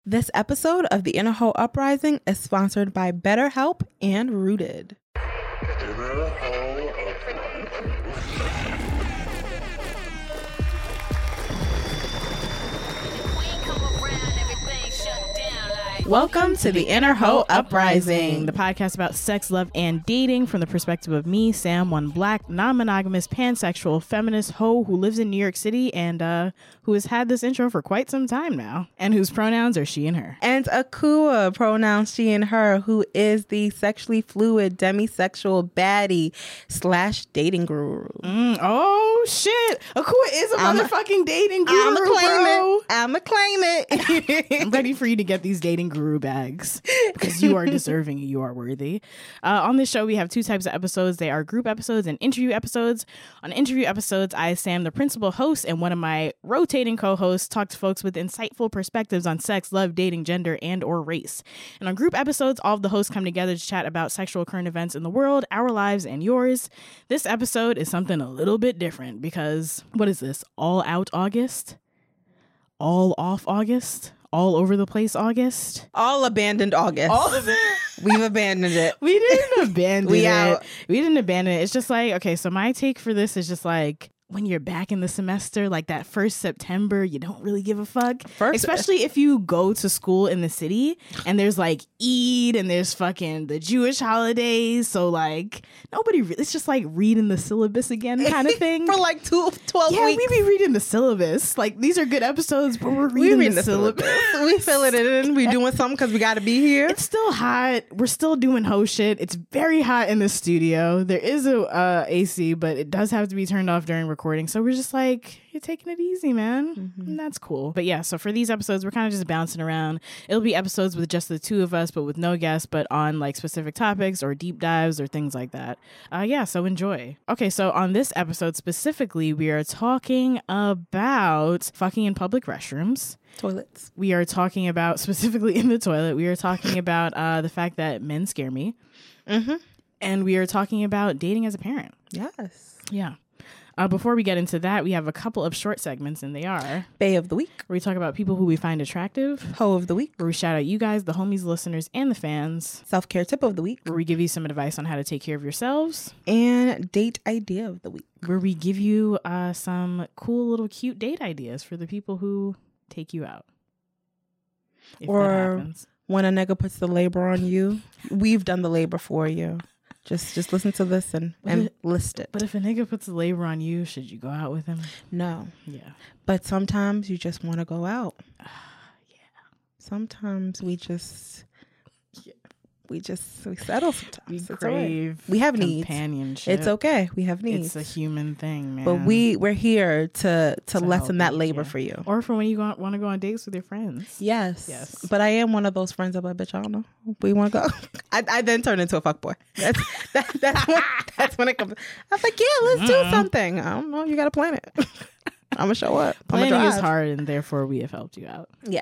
This episode of The Inner Hoe Uprising is sponsored by BetterHelp and Rooted. Inner Hoe Welcome to The Inner Hoe Uprising, the podcast about sex, love, and dating from the perspective of me, Sam, one black, non-monogamous, pansexual, feminist hoe who lives in New York City and who has had this intro for quite some time now, and whose pronouns are she and her. And Akua, pronouns she and her, who is the sexually fluid, demisexual baddie / dating guru. Oh, shit. Akua is a motherfucking dating guru, bro. I'ma claim it. I'm ready for you to get these dating guru bags because you are deserving, you are worthy. On this show, we have two types of episodes. They are group episodes and interview episodes. On interview episodes, I, Sam, the principal host, and one of my rotating co-hosts talk to folks with insightful perspectives on sex, love, dating, gender, and or race. And on group episodes, all of the hosts come together to chat about sexual current events in the world, our lives, and yours. This episode is something a little bit different because, what is this? All out August? All off August? All over the place August? All abandoned August. All of it. We've abandoned it. We didn't abandon We it. out. We didn't abandon it. It's just like, okay, so my take for this is just like, when you're back in the semester, like that first September, you don't really give a fuck. Especially if you go to school in the city and there's like Eid and there's fucking the Jewish holidays. So like nobody, it's just like reading the syllabus again kind of thing. For like 12 yeah, weeks. we be reading the syllabus. Like these are good episodes, but we're reading the syllabus. We filling it in. We doing something because we got to be here. It's still hot. We're still doing hoe shit. It's very hot in the studio. There is a AC, but it does have to be turned off during recording. So we're just like, you're taking it easy, man. Mm-hmm. And that's cool. But yeah, so for these episodes, we're kind of just bouncing around. It'll be episodes with just the two of us, but with no guests, but on like specific topics or deep dives or things like that. Yeah, so enjoy. Okay, so on this episode specifically, we are talking about fucking in public restrooms. Toilets. We are talking about, specifically in the toilet, we are talking about the fact that men scare me. Mm-hmm. And we are talking about dating as a parent. Yes. Yeah. Before we get into that, we have a couple of short segments, and they are Bae of the Week, where we talk about people who we find attractive, Hoe of the Week, where we shout out you guys, the homies, listeners, and the fans, Self-Care Tip of the Week, where we give you some advice on how to take care of yourselves, and Date Idea of the Week, where we give you some cool little cute date ideas for the people who take you out. If or that happens. When a nigga puts the labor on you, we've done the labor for you. Just listen to this and list it. But if a nigga puts the labor on you, should you go out with him? No. Yeah. But sometimes you just want to go out. Yeah. Sometimes we settle sometimes. We It's crave all right. We have needs. companionship. It's okay. We have needs. It's a human thing, man. But we're here to lessen that labor you. for you. Or for when you want to go on dates with your friends. Yes. But I am one of those friends that like, bitch, I don't know. We want to go. I then turn into a fuckboy. That's when it comes. I was like, yeah, let's do something. I don't know. You got to plan it. I'm going to show up. Planning is hard, and therefore we have helped you out. Yeah.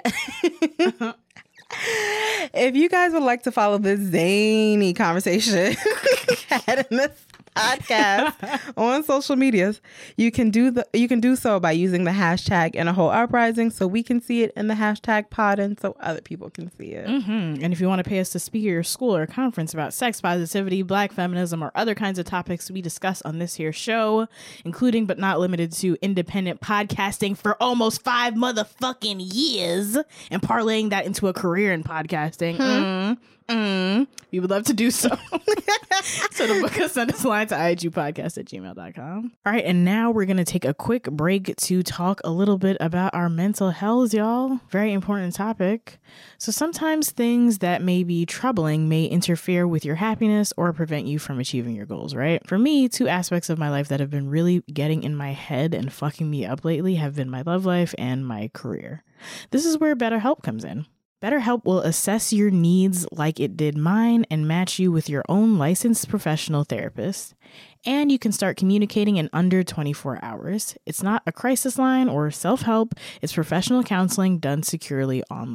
If you guys would like to follow this zany conversation had in this podcast on social medias, you can do so by using the hashtag Inner Hoe Uprising so we can see it in the hashtag pod and so other people can see it. Mm-hmm. And if you want to pay us to speak at your school or conference about sex positivity, black feminism, or other kinds of topics we discuss on this here show, including but not limited to independent podcasting for almost 5 motherfucking years and parlaying that into a career in podcasting, we would love to do so. So the book us, send us a line to igpodcast@gmail.com. All right, and now we're going to take a quick break to talk a little bit about our mental health, y'all. Very important topic. So sometimes things that may be troubling may interfere with your happiness or prevent you from achieving your goals, right? For me, 2 aspects of my life that have been really getting in my head and fucking me up lately have been my love life and my career. This is where BetterHelp comes in. BetterHelp will assess your needs like it did mine and match you with your own licensed professional therapist. And you can start communicating in under 24 hours. It's not a crisis line or self-help. It's professional counseling done securely online.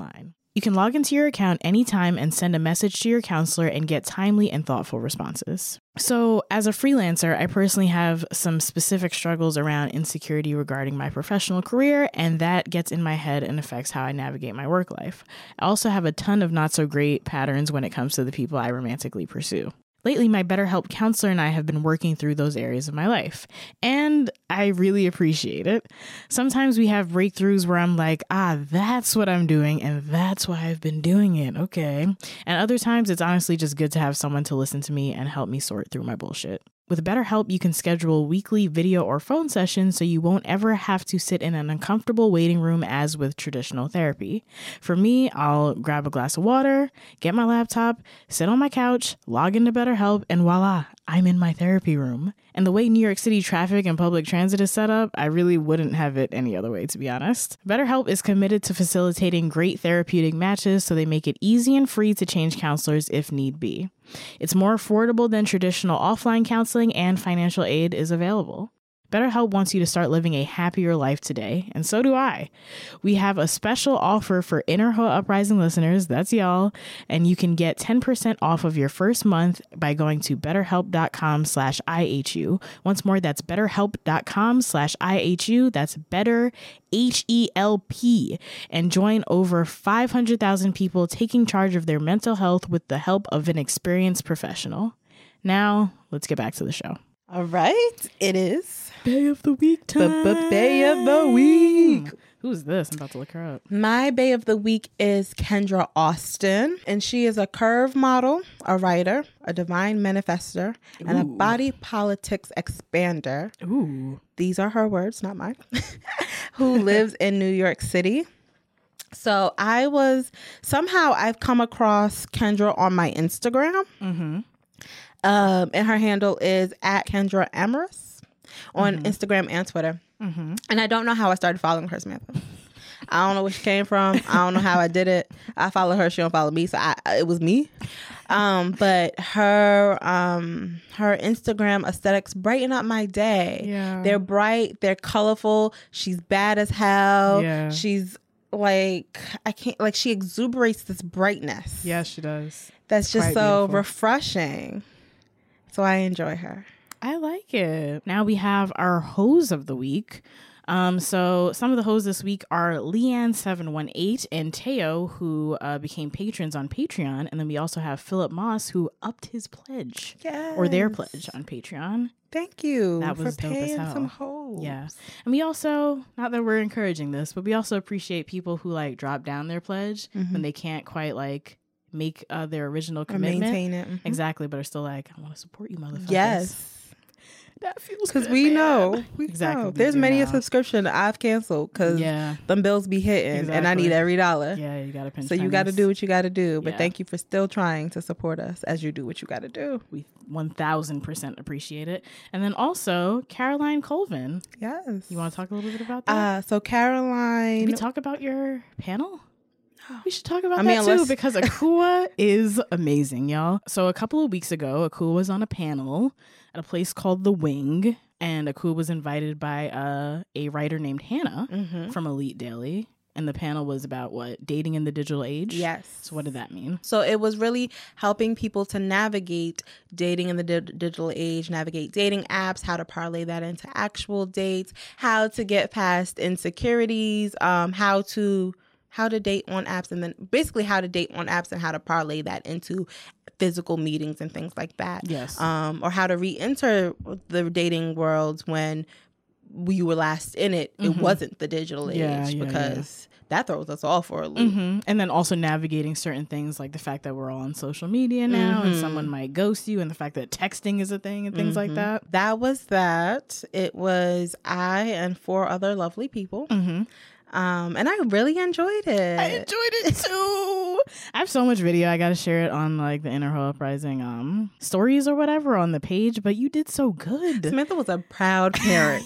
You can log into your account anytime and send a message to your counselor and get timely and thoughtful responses. So, as a freelancer, I personally have some specific struggles around insecurity regarding my professional career, and that gets in my head and affects how I navigate my work life. I also have a ton of not so great patterns when it comes to the people I romantically pursue. Lately, my BetterHelp counselor and I have been working through those areas of my life, and I really appreciate it. Sometimes we have breakthroughs where I'm like, that's what I'm doing, and that's why I've been doing it, okay. And other times, it's honestly just good to have someone to listen to me and help me sort through my bullshit. With BetterHelp, you can schedule weekly video or phone sessions so you won't ever have to sit in an uncomfortable waiting room as with traditional therapy. For me, I'll grab a glass of water, get my laptop, sit on my couch, log into BetterHelp, and voila, I'm in my therapy room. And the way New York City traffic and public transit is set up, I really wouldn't have it any other way, to be honest. BetterHelp is committed to facilitating great therapeutic matches, so they make it easy and free to change counselors if need be. It's more affordable than traditional offline counseling, and financial aid is available. BetterHelp wants you to start living a happier life today, and so do I. We have a special offer for Inner Hoa Uprising listeners, that's y'all, and you can get 10% off of your first month by going to betterhelp.com/IHU. Once more, that's betterhelp.com/IHU. That's better, HELP, and join over 500,000 people taking charge of their mental health with the help of an experienced professional. Now, let's get back to the show. All right, it is Bay of the Week time. Bay of the Week. Who's this? I'm about to look her up. My Bay of the Week is Kendra Austin, and she is a curve model, a writer, a divine manifester, and a body politics expander. Ooh. These are her words, not mine. Who lives in New York City. So I've come across Kendra on my Instagram. Mm-hmm. And her handle is @Kendra Amorous on Instagram and Twitter. Mm-hmm. And I don't know how I started following her, Samantha. I don't know where she came from. I don't know how I did it. I follow her. She don't follow me. So it was me. But her Instagram aesthetics brighten up my day. Yeah. They're bright. They're colorful. She's bad as hell. Yeah. She's she exuberates this brightness. Yes, she does. That's just Quite so beautiful. Refreshing. So I enjoy her. I like it. Now we have our hoes of the week. So some of the hoes this week are Leanne718 and Teo, who became patrons on Patreon. And then we also have Philip Moss, who upped his pledge. Yes. Or their pledge on Patreon. Thank you That was for dope as paying hell. some hoes. Yeah. And we also, not that we're encouraging this, but we also appreciate people who drop down their pledge when they can't quite make their original Or commitment. maintain it. Exactly, but are still I want to support you, motherfuckers. Yes. That feels Because good, we man. know. Exactly. Know. we There's do many a now. subscription that I've canceled because Yeah. them bills be hitting and I need Exactly. every dollar. Yeah, you got to pinch So you got to pennies. do what you got to do. But Yeah. thank you for still trying to support us as you do what you got to do. We 1000% appreciate it. And then also Caroline Colvin. Yes. You want to talk a little bit about that? So Caroline. Did we talk about your panel? We should talk about I mean, that too unless- because Akua is amazing, y'all. So a couple of weeks ago, Akua was on a panel at a place called The Wing, and Akua was invited by a writer named Hannah from Elite Daily. And the panel was about dating in the digital age? Yes. So what did that mean? So it was really helping people to navigate dating in the digital age, navigate dating apps, how to parlay that into actual dates, how to get past insecurities, how to date on apps, and then basically how to date on apps and how to parlay that into physical meetings and things like that. Yes. Or how to re-enter the dating world when we were last in it. It wasn't the digital age because that throws us all for a loop. And then also navigating certain things like the fact that we're all on social media now and someone might ghost you, and the fact that texting is a thing and things like that. That was that. It was I and 4 other lovely people. And I really enjoyed it. I enjoyed it too. I have so much video. I got to share it on the Inner Hoa Uprising stories or whatever on the page, but you did so good. Samantha was a proud parent.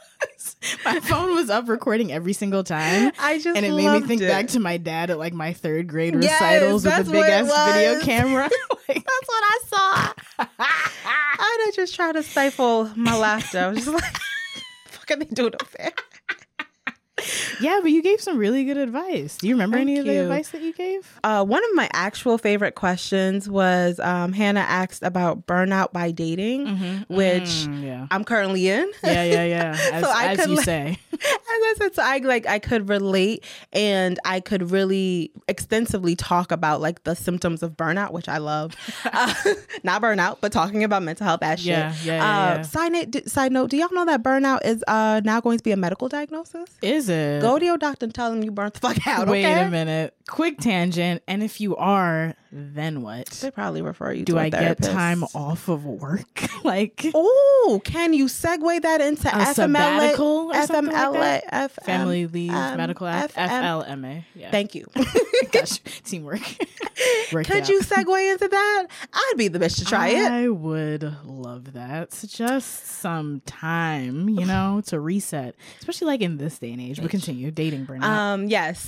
My phone was up recording every single time. And it made me think back to my dad at my 3rd grade recitals with the big ass video camera. That's what I saw. I just tried to stifle my laughter. I was just like, fuck are they doing up there? Yeah, but you gave some really good advice. Do you remember Thank any of the you. advice that you gave? One of my actual favorite questions was Hannah asked about burnout by dating, which Yeah. I'm currently in. Yeah. As, So I as could you like- say. As I said, so I could relate, and I could really extensively talk about like the symptoms of burnout, which I love. Not burnout, but talking about mental health as shit. Yeah. Side note, do y'all know that burnout is now going to be a medical diagnosis? Is it? Go to your doctor and tell them you burnt the fuck out. Wait okay? a minute. Quick tangent. And if you are, then what? They probably refer you Do to a I get therapist. time off of work? Like Oh, can you segue that into a sabbatical or something like FMLA, that? Family leave, medical act, FLMA. Yeah. Thank you. Gosh, teamwork. Worked Could out. you segue into that? I'd be the bitch to try it. I would love that. So just some time, to reset, especially like in this day and age. But continue dating burnout. Yes.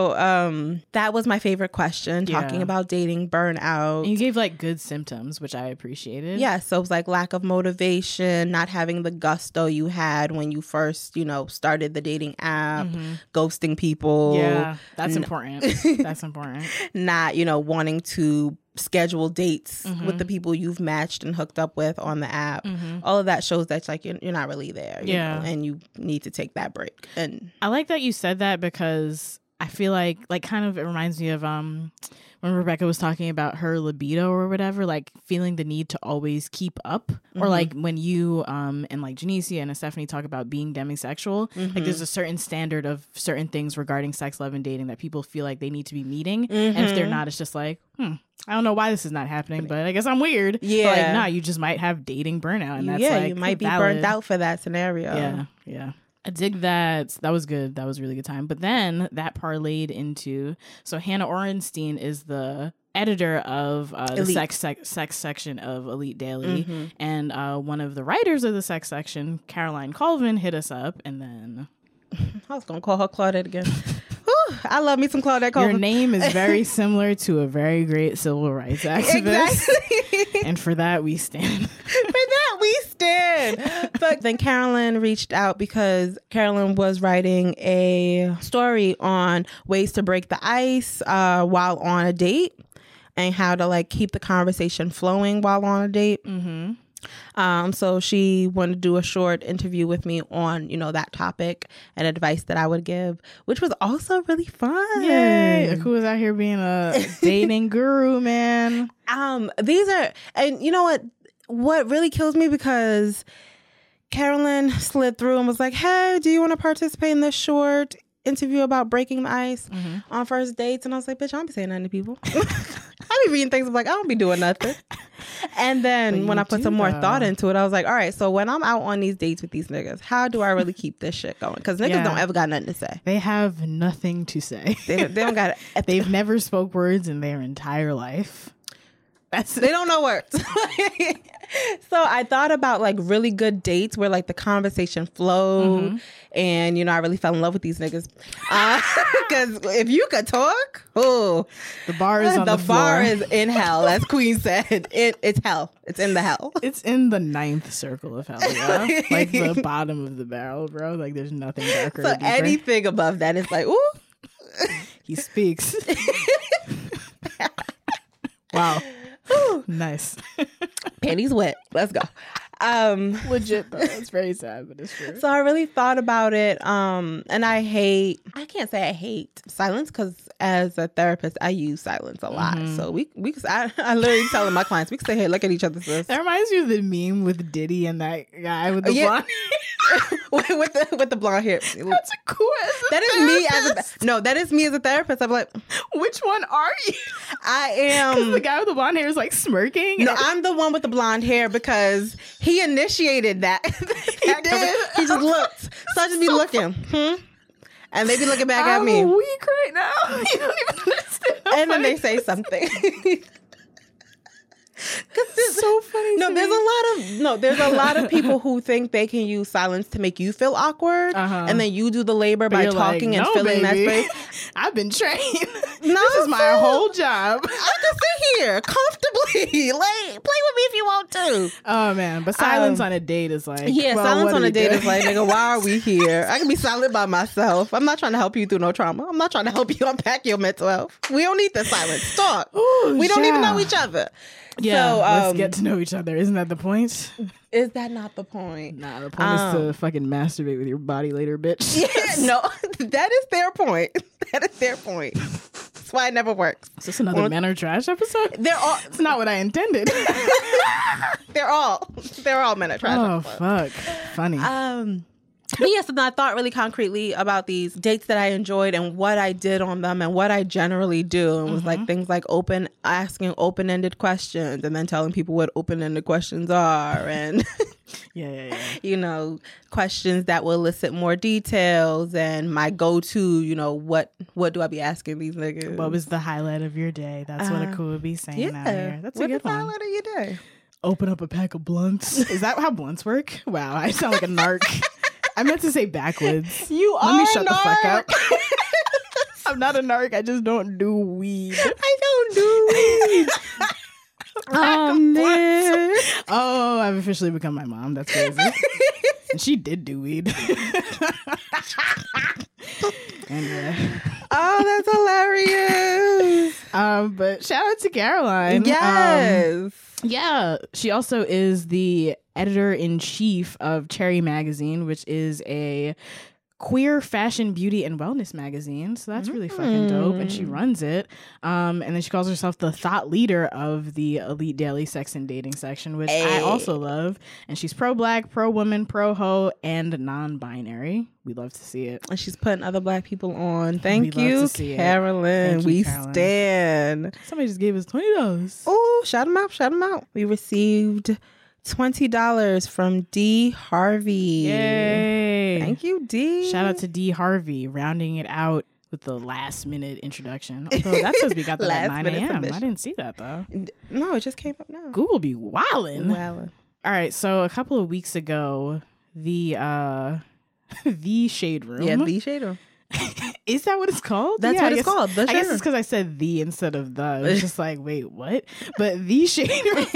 So that was my favorite question, talking Yeah. about dating burnout. And you gave like good symptoms, which I appreciated. Yeah, so it was like lack of motivation, not having the gusto you had when you first, started the dating app, ghosting people. Yeah, that's important. That's important. Not, wanting to schedule dates with the people you've matched and hooked up with on the app. All of that shows that like you're not really there. you Yeah. know, and you need to take that break. And I like that you said that because I feel like kind of it reminds me of when Rebecca was talking about her libido or whatever, like feeling the need to always keep up, or like when you and like Janicia and Stephanie talk about being demisexual, like there's a certain standard of certain things regarding sex, love, and dating that people feel like they need to be meeting, and if they're not, it's just like, I don't know why this is not happening, but I guess I'm weird. Yeah. But like, nah, you just might have dating burnout, and that's like you might be valid. burnt out for that scenario. Yeah. I dig that. That was good. That was a really good time. But then that parlayed into, so Hannah Orenstein is the editor of the sex section of Elite Daily. And one of the writers of the sex section, Caroline Colvin, hit us up. And then I was going to call her Claudette again. Whew, I love me some Claudette Colvin. your name is very similar to a very great civil rights activist. Exactly. And for that, we stand. For that we stand. But then Carolyn reached out because Carolyn was writing a story on ways to break the ice while on a date, and how to like keep the conversation flowing while on a date. So she wanted to do a short interview with me on, that topic and advice that I would give, which was also really fun. Yay. Who is out here being a dating guru, man? These are, and you know what really kills me, because Carolyn slid through and was like, hey, do you want to participate in this short interview about breaking the ice on first dates? And I was like, bitch, I don't be saying nothing to people. I be reading things, I'm like, I don't be doing nothing. And then But when you I put do, some more though. thought into it, I was like, all right, so when I'm out on these dates with these niggas, how do I really keep this shit going? Because niggas Yeah. don't ever got nothing to say. They have nothing to say. They don't got They've never spoke words in their entire life. They don't know words. So I thought about like really good dates where like the conversation flowed, and I really fell in love with these niggas. Because if you could talk, The bar is on the floor. bar is in hell, as Queen said. It's hell. It's in the hell. It's in the ninth circle of hell, yeah. Like the bottom of the barrel, bro. Like there's nothing darker. So or deeper. anything above that is like, ooh. He speaks. Wow. Nice. Panties wet. Let's go. Legit though. It's very sad, but it's true. So I really thought about it. And I can't say I hate silence, because as a therapist, I use silence a lot. So I literally telling my clients, we can say, hey, look at each other, sis. That reminds me of the meme with Diddy and that guy with the Yeah. blonde. with the blonde hair. That's a cool. That is me as a therapist. I'm like, Which one are you? I am. The guy with the blonde hair is like smirking. No, I'm the one with the blonde hair, because he initiated that. He did? He just looked. So I just be looking. And they be looking back at I'm me. weak right now. You don't even understand. And then they say something. so funny. No, to there's me. there's a lot of people who think they can use silence to make you feel awkward, and then you do the labor by you're talking like, and no, filling baby. that space. I've been trained. No, This is my sis. whole job. I can sit here comfortably, like play with me if you want to. Oh man, but silence on a date is like, Yeah, well, silence what on are a we date doing? is like, nigga, why are we here? I can be silent by myself. I'm not trying to help you through no trauma. I'm not trying to help you unpack your mental health. We don't need the silence. Talk. Ooh, We don't even yeah. know each other. Yeah, So, let's get to know each other. Isn't that the point? Is that not the point? Nah, the point is to fucking masturbate with your body later, bitch. Yeah, no, that is their point. That is their point. That's why it never works. Is this another men are trash episode? They're all, It's not what I intended. they're all men at trash. Oh episodes. fuck, funny. But yes, and I thought really concretely about these dates that I enjoyed and what I did on them and what I generally do. And it was like things like asking open-ended questions and then telling people what open-ended questions are and, yeah. you know, questions that will elicit more details and my go-to, you know, what do I be asking these niggas? What was the highlight of your day? That's what a cool would be saying out here. That's a good What the one. highlight of your day? Open up a pack of blunts. Is that how blunts work? Wow, I sound like a narc. I meant to say backwards. You Let me are shut a the fuck up. narc. I'm not a narc. I just don't do weed. I don't do weed. Oh, man. Oh, I've officially become my mom. That's crazy. And she did do weed. Anyway. Oh, that's hilarious. But shout out to Caroline. Yes. Yeah, she also is the editor-in-chief of Cherry Magazine, which is a queer fashion, beauty, and wellness magazine. So that's really fucking dope. And she runs it. And then she calls herself the thought leader of the Elite Daily Sex and Dating section, which I also love. And she's pro-black, pro-woman, pro-ho, and non-binary. We love to see it. And she's putting other black people on. Thank We love you, to see it. Carolyn. Thank you, We Carolyn. stand. Somebody just gave us $20. Oh, shout them out. Shout them out. We received $20 from D. Harvey. Yay. Thank you, D. Shout out to D. Harvey, rounding it out with the last minute introduction. Although that says we got that at 9 Last-minute a.m. submission. I didn't see that though. No, it just came up now. Google be wildin'. Well, All right, so a couple of weeks ago, the the Shade Room. yeah, the Shade Room. Is that what it's called? That's what I it's guess- called, the I Shade guess Room. it's because I said the instead of the. It was just like, wait, what? But the Shade Room.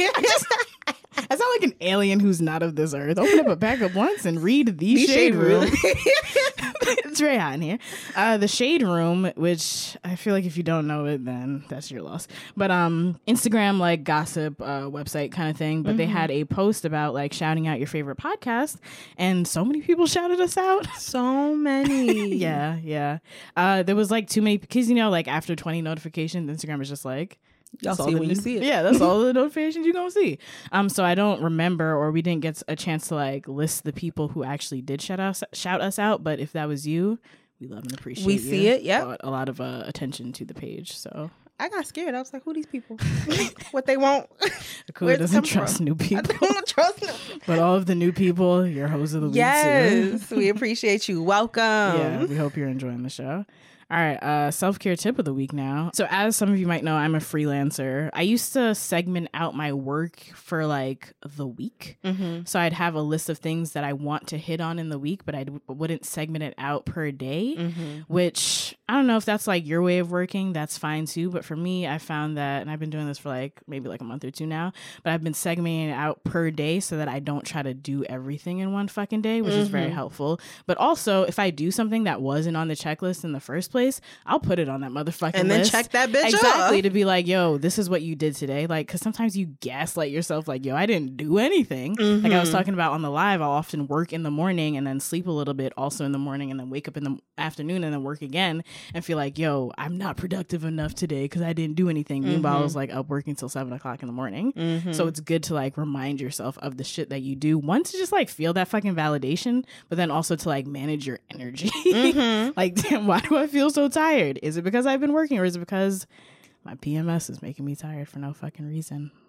I sound like an alien who's not of this earth. Open up a pack of blunts and read the Shade Room. It's very hot in here. The Shade Room, which I feel like if you don't know it, then that's your loss. But Instagram, like gossip website kind of thing. But they had a post about like shouting out your favorite podcast, and so many people shouted us out. So many. Yeah. There was like too many because, you know, like after 20 notifications, Instagram is just like, Y'all that's all see the when you see it. Yeah, that's all the notifications you're gonna see. So I don't remember, or we didn't get a chance to like list the people who actually did shout us out. But if that was you, we love and appreciate We you. see it, yep. Brought a lot of attention to the page. So I got scared. I was like, who these people? What they want? Akua Where's it doesn't come trust from? new I people. don't trust them. But all of the new people, you're host of the week too. Yes, we appreciate you. Welcome. Yeah, we hope you're enjoying the show. All right, self-care tip of the week now. So as some of you might know, I'm a freelancer. I used to segment out my work for like the week. So I'd have a list of things that I want to hit on in the week, but I wouldn't segment it out per day, which I don't know if that's like your way of working. That's fine too. But for me, I found that, and I've been doing this for like maybe like a month or two now, but I've been segmenting it out per day so that I don't try to do everything in one fucking day, which is very helpful. But also, if I do something that wasn't on the checklist in the first place, I'll put it on that motherfucking And then list. check that bitch exactly off. to be like, yo, this is what you did today. Like, because sometimes you gaslight yourself, like, yo, I didn't do anything. Like I was talking about on the live, I'll often work in the morning and then sleep a little bit also in the morning and then wake up in the afternoon and then work again and feel like, yo, I'm not productive enough today because I didn't do anything. Meanwhile, I was like up working till 7 o'clock in the morning. So it's good to like remind yourself of the shit that you do. One, to just like feel that fucking validation, but then also to like manage your energy. Like, damn, why do I feel so tired? Is it because I've been working, or is it because my PMS is making me tired for no fucking reason?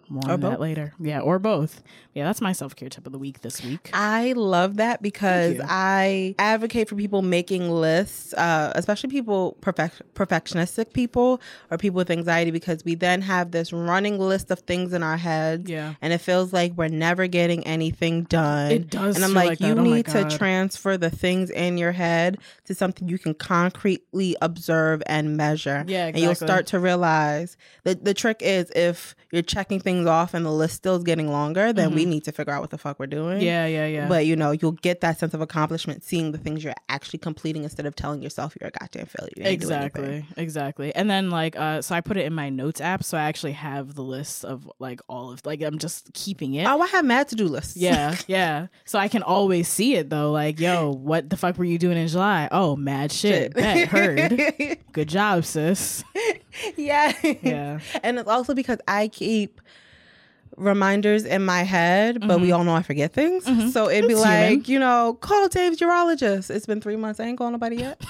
More Or on that both. later. Yeah, or both. Yeah, that's my self-care tip of the week this week. I love that because you. I advocate for people making lists, especially people, perfectionistic people or people with anxiety, because we then have this running list of things in our heads. Yeah. And it feels like we're never getting anything done. It does And I'm feel like, like that. you Oh my need to God. transfer the things in your head to something you can concretely observe and measure. Yeah, And you'll exactly. start to realize that the trick is, if you're checking things off and the list still is getting longer, then we need to figure out what the fuck we're doing. Yeah. But you'll get that sense of accomplishment seeing the things you're actually completing instead of telling yourself you're a goddamn failure. You didn't do anything. Exactly. And then like so I put it in my notes app, so I actually have the list of like all of, like, I'm just keeping it. Oh, I have mad to-do lists. Yeah. So I can always see it though. Like, yo, what the fuck were you doing in July? Oh, mad shit. Bet, heard. Good job, sis. Yeah. And it's also because I keep reminders in my head, but we all know I forget things. So it'd be It's like, human. call Dave's urologist. It's been 3 months. I ain't calling nobody yet.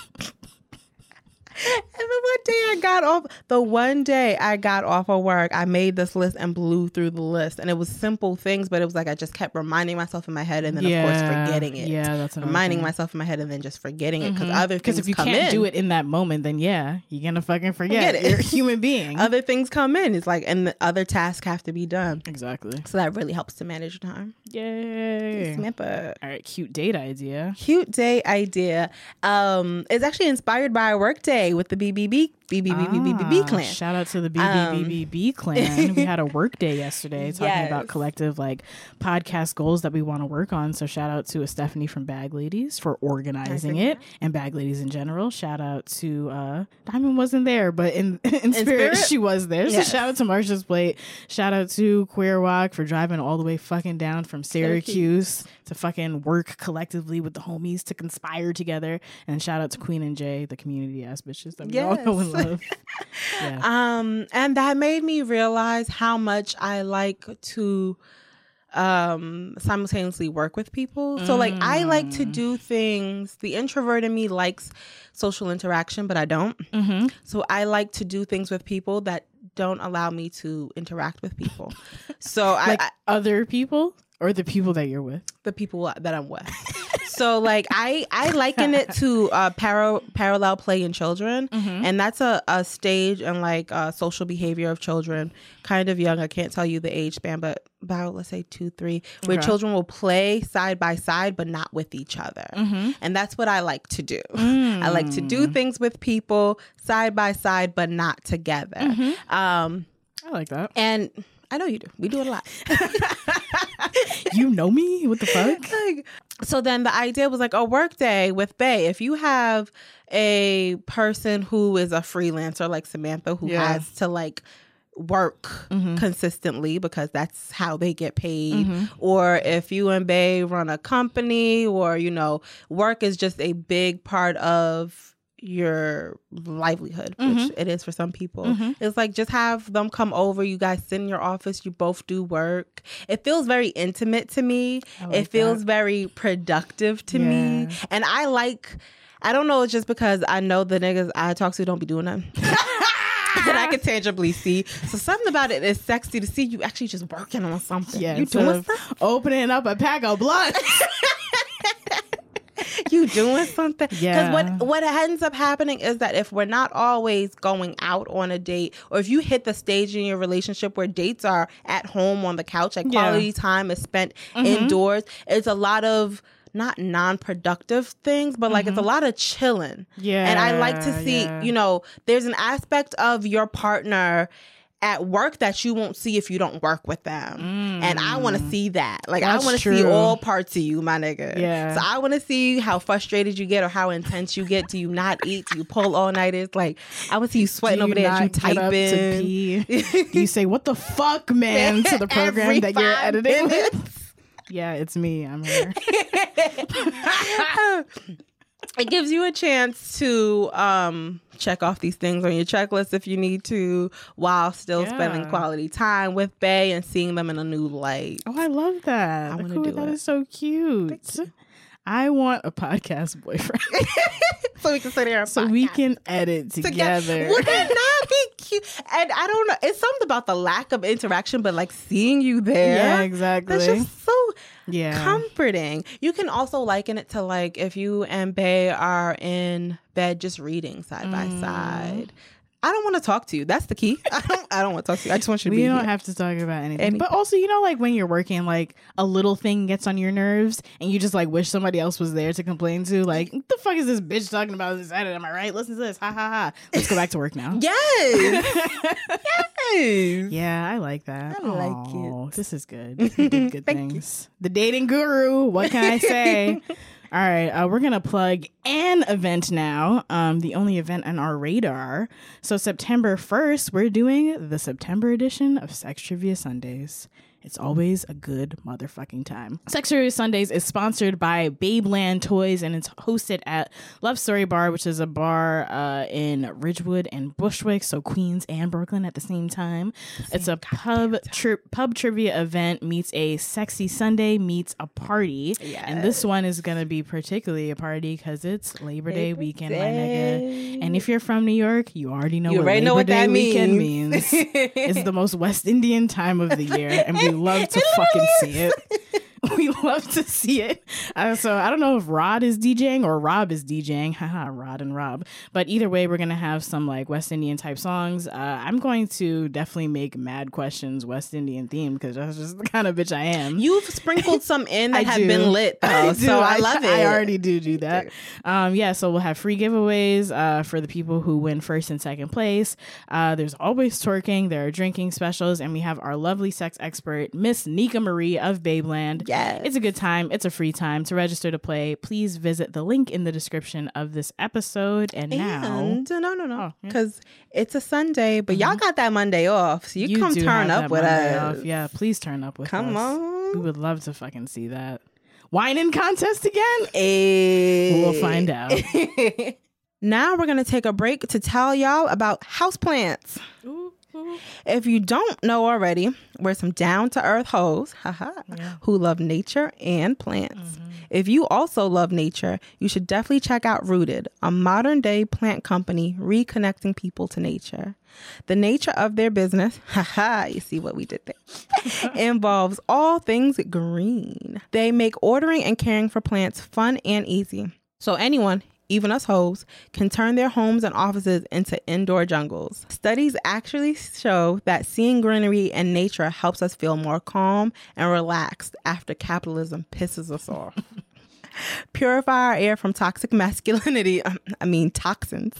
And the one day I got off of work, I made this list and blew through the list. And it was simple things, but it was like I just kept reminding myself in my head and then, of course, forgetting it. Yeah, that's another reminding thing. myself in my head and then just forgetting it, because other things Because if you come can't in. do it in that moment, then yeah, you're gonna fucking forget Forget it. You're a human being. Other things come in. It's like, and the other tasks have to be done. Exactly. So that really helps to manage your time. Yay. Snipper. All right, cute date idea. Cute day idea. It's actually inspired by a work day with the BBB clan. Shout out to the BBBB clan. We had a work day yesterday talking Yes. about collective like podcast goals that we want to work on. So shout out to Stephanie from Bag Ladies for organizing it, and Bag Ladies in general. Shout out to Diamond wasn't there, but in spirit, spirit? she was there. Yes. So shout out to Marsha's Plate. Shout out to Queer Walk for driving all the way fucking down from Syracuse to fucking work collectively with the homies to conspire together. And shout out to Queen and Jay, the community ass bitches that we all know and love. Yeah. And that made me realize how much I like to simultaneously work with people. So like I like to do things. The introvert in me likes social interaction, but I don't. So I like to do things with people that don't allow me to interact with people. So Like I other people or the people that you're with? the people that I'm with. So like I liken it to parallel play in children, and that's a stage and like social behavior of children, kind of young. I can't tell you the age span, but about let's say 2, 3, where Okay. children will play side by side but not with each other, and that's what I like to do. I like to do things with people side by side but not together. I like that. And I know you do. We do it a lot. You know me? What the fuck? So then the idea was like a work day with Bay. If you have a person who is a freelancer like Samantha, who Yeah. has to like work consistently because that's how they get paid, or if you and Bay run a company, or work is just a big part of your livelihood, which it is for some people. It's like just have them come over, you guys sit in your office, you both do work. It feels very intimate to me. It feels very productive to me. And I don't know, it's just because I know the niggas I talk to don't be doing nothing. That I can tangibly see. So something about it is sexy to see you actually just working on something. Yeah, You instead doing of something? opening up a pack of blunts. You doing something? Yeah. Because what ends up happening is that if we're not always going out on a date, or if you hit the stage in your relationship where dates are at home on the couch, like quality time is spent indoors, it's a lot of not non-productive things, but like it's a lot of chilling. Yeah. And I like to see, yeah. There's an aspect of your partner at work that you won't see if you don't work with them. And I want to see that. Like, That's I want to see true. all parts of you, my nigga. Yeah. So I want to see how frustrated you get or how intense you get. Do you not eat? Do you pull all-nighters? Like, I want to see you sweating over there as you Get up to typing. pee? Do you say, what the fuck, man, to the program Every that you're 5 editing minutes. with? Yeah, it's me. I'm here. It gives you a chance to check off these things on your checklist if you need to, while still spending quality time with Bay and seeing them in a new light. Oh, I love that. I wanna Cool, do that it. is so cute. I want a podcast boyfriend So we can sit here and so we can edit together. Would that not be cute. And I don't know. It's something about the lack of interaction, but like seeing you there. Yeah, exactly. That's just so Yeah. comforting. You can also liken it to like if you and Bae are in bed just reading side by side. I don't want to talk to you. That's the key. I don't want to talk to you. I just want you to be We don't here. have to talk about anything. But also, you know, like when you're working, like a little thing gets on your nerves and you just like wish somebody else was there to complain to. Like, what the fuck is this bitch talking about this edit? Am I right? Listen to this. Ha ha ha. Let's go back to work now. Yes. Yes. Yeah, I like that. I like Aw, it. This is good. You did good things. The dating guru. What can I say? All right, we're going to plug an event now, the only event on our radar. So September 1st, we're doing the September edition of Sex Trivia Sundays. It's always a good motherfucking time. Sex Trivia Sundays is sponsored by Babeland Toys, and it's hosted at Love Story Bar, which is a bar in Ridgewood and Bushwick, so Queens and Brooklyn at the same time. It's a pub trivia event meets a sexy Sunday meets a party. Yes. And this one is going to be particularly a party because it's Labor Day weekend, my nigga. And if you're from New York, you already know You what already know Labor what Day that weekend means. It's the most West Indian time of the year, and we love to fucking see it. We love to see it. So I don't know if Rod is DJing or Rob is DJing. Haha, Rod and Rob. But either way, we're going to have some like West Indian type songs. I'm going to definitely make Mad Questions West Indian themed because that's just the kind of bitch I am. You've sprinkled some in that I have do. been lit, though. I do. So I love it. I already do that. Yeah, so we'll have free giveaways for the people who win first and second place. There's always twerking. There are drinking specials. And we have our lovely sex expert, Miss Nika Marie of Babeland. Yes. It's a good time. It's a free time. To register to play, please visit the link in the description of this episode. And now... And no, Oh, yeah. because it's a Sunday, but y'all got that Monday off, so you come do turn have up that with Monday us. off. Yeah, please turn up with us. Come on. We would love to fucking see that. Whining contest again? Hey. We'll find out. Now we're gonna take a break to tell y'all about houseplants. If you don't know already, we're some down-to-earth hoes who love nature and plants. If you also love nature, you should definitely check out Rooted, a modern-day plant company reconnecting people to nature. The nature of their business, you see what we did there, involves all things green. They make ordering and caring for plants fun and easy. So anyone, even us hoes, can turn their homes and offices into indoor jungles. Studies actually show that seeing greenery and nature helps us feel more calm and relaxed after capitalism pisses us off. Purify our air from toxic masculinity, toxins,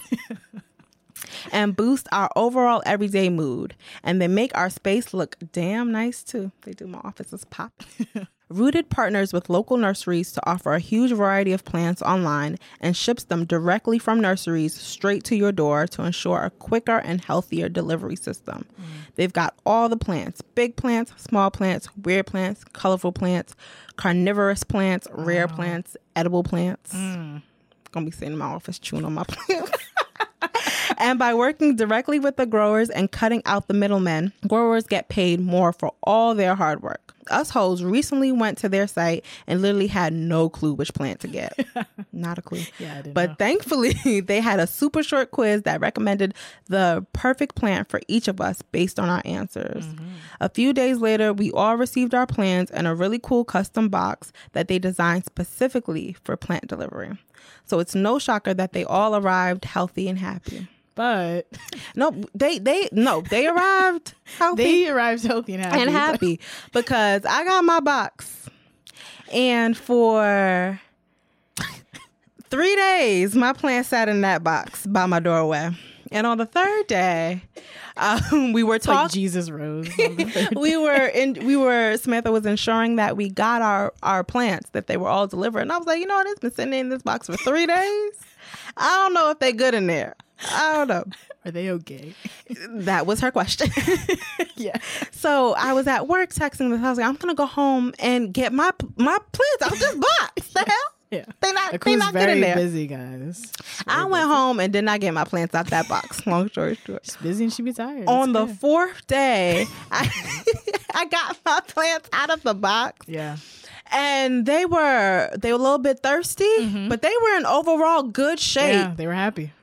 and boost our overall everyday mood. And they make our space look damn nice too. They do my offices pop. Rooted partners with local nurseries to offer a huge variety of plants online and ships them directly from nurseries straight to your door to ensure a quicker and healthier delivery system. They've got all the plants, big plants, small plants, weird plants, colorful plants, carnivorous plants, rare plants, edible plants. Gonna be sitting in my office chewing on my plants. And by working directly with the growers and cutting out the middlemen, growers get paid more for all their hard work. Us hoes recently went to their site and literally had no clue which plant to get. Not a clue. Yeah, I didn't But know. thankfully, they had a super short quiz that recommended the perfect plant for each of us based on our answers. A few days later, we all received our plants in a really cool custom box that they designed specifically for plant delivery. So it's no shocker that they all arrived healthy and happy. But No, they arrived healthy they arrived healthy and happy. because I got my box, and for 3 days my plant sat in that box by my doorway. And on the third day, we were It's like talking. Jesus rose. On the third Samantha was ensuring that we got our plants, that they were all delivered. And I was like, you know what? It's been sitting in this box for 3 days. I don't know if they're good in there. I don't know. Are they okay? That was her question. Yeah. So I was at work texting this. I was like, I'm going to go home and get my plants out this box. The hell? Yeah. They not Aku's good very in there. busy, guys. I went home and did not get my plants out that box. Long story short. She's busy and she be tired. On It's the good. 4th day, I got my plants out of the box. Yeah. And they were a little bit thirsty, but they were in overall good shape. Yeah, they were happy.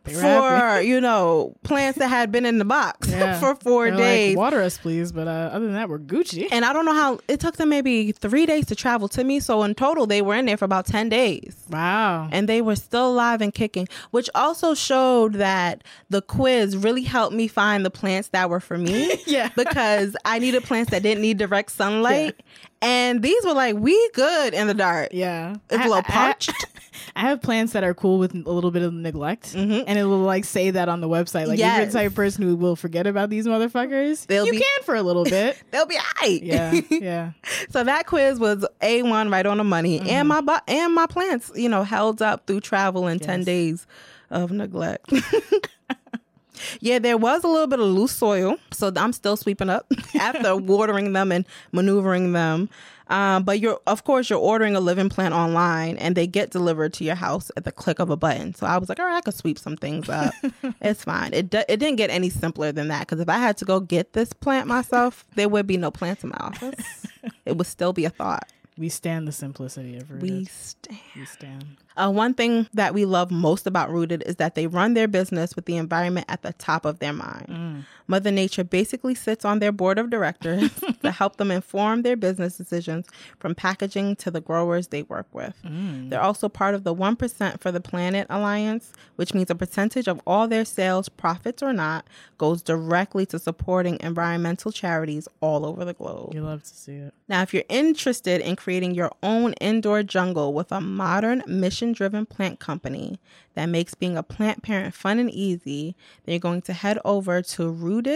for, plants that had been in the box for 4 They're days. Like, water us, please. But other than that, we're Gucci. And I don't know how it took them maybe 3 days to travel to me. So in total, they were in there for about 10 days. Wow. And they were still alive and kicking, which also showed that the quiz really helped me find the plants that were for me. Yeah. Because I needed plants that didn't need direct sunlight. And these were like, we good in the dark. Yeah. It's a little parched. I have plants that are cool with a little bit of neglect, and it will like say that on the website. Like, if you're the type of person who will forget about these motherfuckers, you can for a little bit. They'll be aight. Yeah. So that quiz was A1 right on the money, and my plants, held up through travel and 10 days of neglect. Yeah, there was a little bit of loose soil, so I'm still sweeping up after watering them and maneuvering them. But you're ordering a living plant online, and they get delivered to your house at the click of a button. So I was like, all right, I could sweep some things up. It's fine. It didn't get any simpler than that, because if I had to go get this plant myself, there would be no plants in my office. It would still be a thought. We stand the simplicity of Rooted. We stand. One thing that we love most about Rooted is that they run their business with the environment at the top of their mind. Mother Nature basically sits on their board of directors to help them inform their business decisions, from packaging to the growers they work with. They're also part of the 1% for the Planet Alliance, which means a percentage of all their sales, profits or not, goes directly to supporting environmental charities all over the globe. You love to see it. Now, if you're interested in creating your own indoor jungle with a modern, mission-driven plant company that makes being a plant parent fun and easy, then you're going to head over to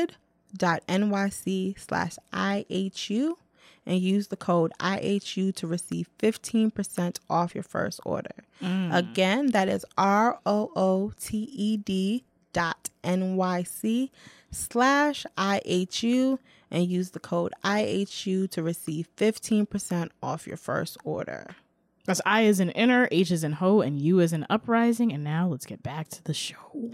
rooted.nyc/IHU and use the code IHU to receive 15% off your first order. Again, that is ROOTED.NYC/IHU and use the code IHU to receive 15% off your first order. That's I as in inner, H as in ho, and U as in uprising. And now let's get back to the show.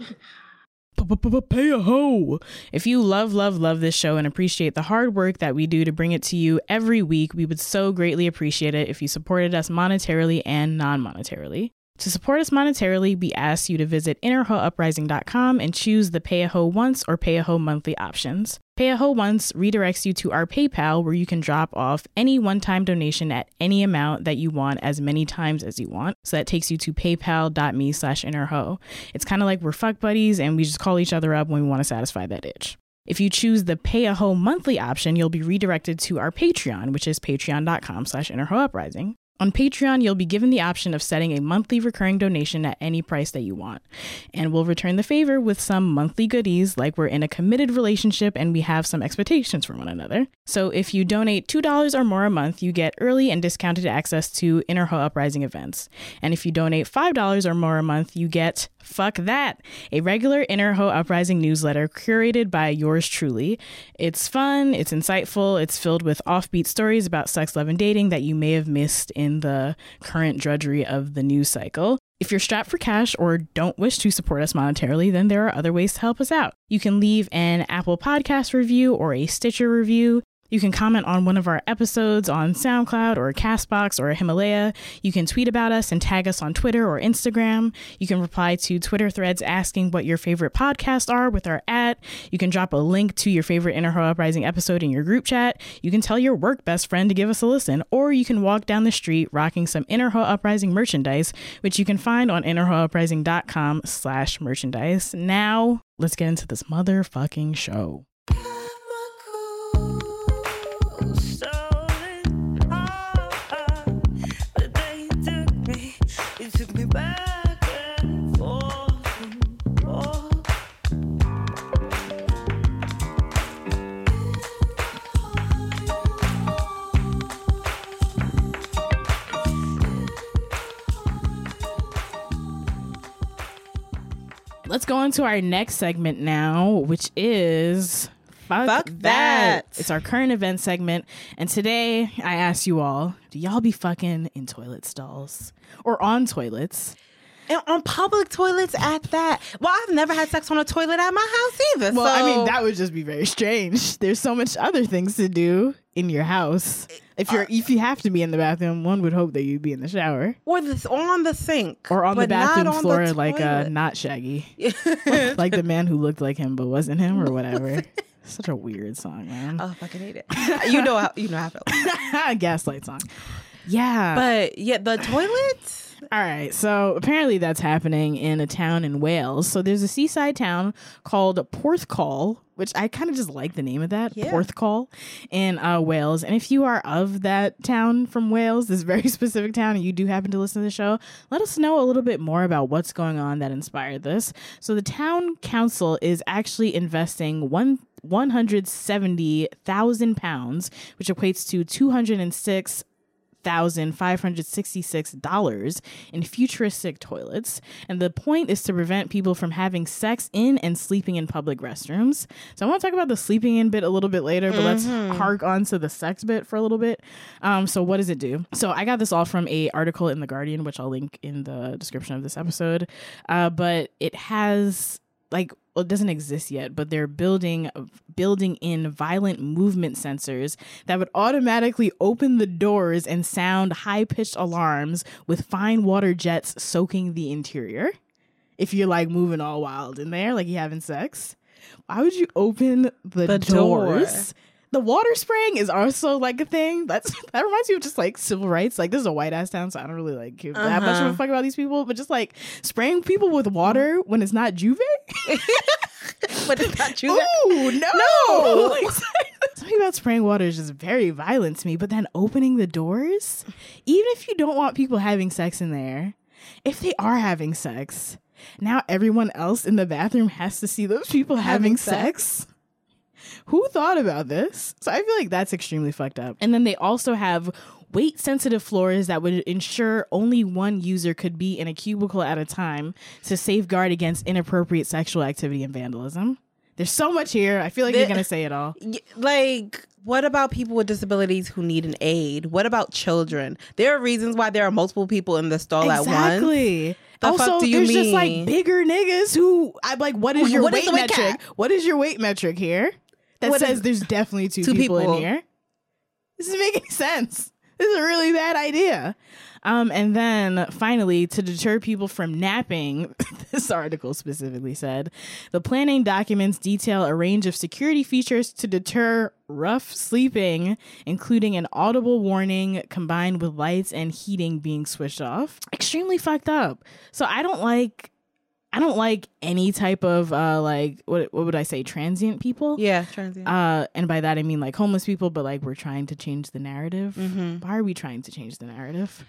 Pay a ho. If you love this show and appreciate the hard work that we do to bring it to you every week, we would so greatly appreciate it if you supported us monetarily and non-monetarily. To support us monetarily, we ask you to visit innerhouprising.com and choose the Pay a Ho Once or Pay a Ho Monthly options. Pay a Ho Once redirects you to our PayPal, where you can drop off any one-time donation at any amount that you want, as many times as you want. So that takes you to paypal.me/innerho. It's kind of like we're fuck buddies and we just call each other up when we want to satisfy that itch. If you choose the Pay a Ho Monthly option, you'll be redirected to our Patreon, which is patreon.com/innerhouprising. On Patreon, you'll be given the option of setting a monthly recurring donation at any price that you want. And we'll return the favor with some monthly goodies, like we're in a committed relationship and we have some expectations for one another. So if you donate $2 or more a month, you get early and discounted access to Inner Ho Uprising events. And if you donate $5 or more a month, you get, fuck that, a regular Inner Ho Uprising newsletter curated by yours truly. It's fun, it's insightful, it's filled with offbeat stories about sex, love, and dating that you may have missed in the current drudgery of the news cycle. If you're strapped for cash or don't wish to support us monetarily, then there are other ways to help us out. You can leave an Apple Podcast review or a Stitcher review. You can comment on one of our episodes on SoundCloud or CastBox or Himalaya. You can tweet about us and tag us on Twitter or Instagram. You can reply to Twitter threads asking what your favorite podcasts are with our @. You can drop a link to your favorite Inner Ho Uprising episode in your group chat. You can tell your work best friend to give us a listen, or you can walk down the street rocking some Inner Ho Uprising merchandise, which you can find on innerhouprising.com/merchandise. Now, let's get into this motherfucking show. Let's go into our next segment now, which is Fuck That. It's our current event segment. And today I ask you all, do y'all be fucking in toilet stalls or on toilets? And on public toilets at that. Well, I've never had sex on a toilet at my house either. Well, so. I mean, that would just be very strange. There's so much other things to do in your house. If you have to be in the bathroom, one would hope that you'd be in the shower. Or on the sink. Or on the but not bathroom on floor the like toilet. not Shaggy. Like the man who looked like him but wasn't him or whatever. Such a weird song, man. Oh, I fucking hate it. You know how I feel. Gaslight song. Yeah. But yeah, the toilets. All right, so apparently that's happening in a town in Wales. So there's a seaside town called Porthcawl, which I kind of just like the name of that, Porthcawl, in Wales. And if you are of that town from Wales, this very specific town, and you do happen to listen to the show, let us know a little bit more about what's going on that inspired this. So the town council is actually investing £170,000, which equates to $206,566 in futuristic toilets, and the point is to prevent people from having sex in and sleeping in public restrooms. So I want to talk about the sleeping in bit a little bit later, but let's hark on to the sex bit for a little bit. So what does it do? So I got this all from a article in The Guardian, which I'll link in the description of this episode, but it has it doesn't exist yet, but they're building in violent movement sensors that would automatically open the doors and sound high-pitched alarms with fine water jets soaking the interior. If you're moving all wild in there, like you're having sex, why would you open the doors? The water spraying is also a thing. That reminds me of just civil rights. This is a white ass town, so I don't really give that much of a fuck about these people. But just spraying people with water when it's not Juve. But it's not Juve. Ooh, no. Something about spraying water is just very violent to me. But then opening the doors, even if you don't want people having sex in there, if they are having sex, now everyone else in the bathroom has to see those people having sex. Who thought about this? So I feel like that's extremely fucked up. And then they also have weight sensitive floors that would ensure only one user could be in a cubicle at a time to safeguard against inappropriate sexual activity and vandalism. There's so much here. I feel like you're going to say it all. What about people with disabilities who need an aid? What about children? There are reasons why there are multiple people in the stall at once. Exactly. Also, there's just bigger niggas who I'm what is your weight metric? What is your weight metric here? That says there's definitely two people in here. This doesn't make any sense. This is a really bad idea. And then finally, to deter people from napping, this article specifically said, the planning documents detail a range of security features to deter rough sleeping, including an audible warning combined with lights and heating being switched off. Extremely fucked up. So I don't like any type of what would I say, transient people? Yeah, transient. And by that I mean homeless people, but we're trying to change the narrative. Why are we trying to change the narrative?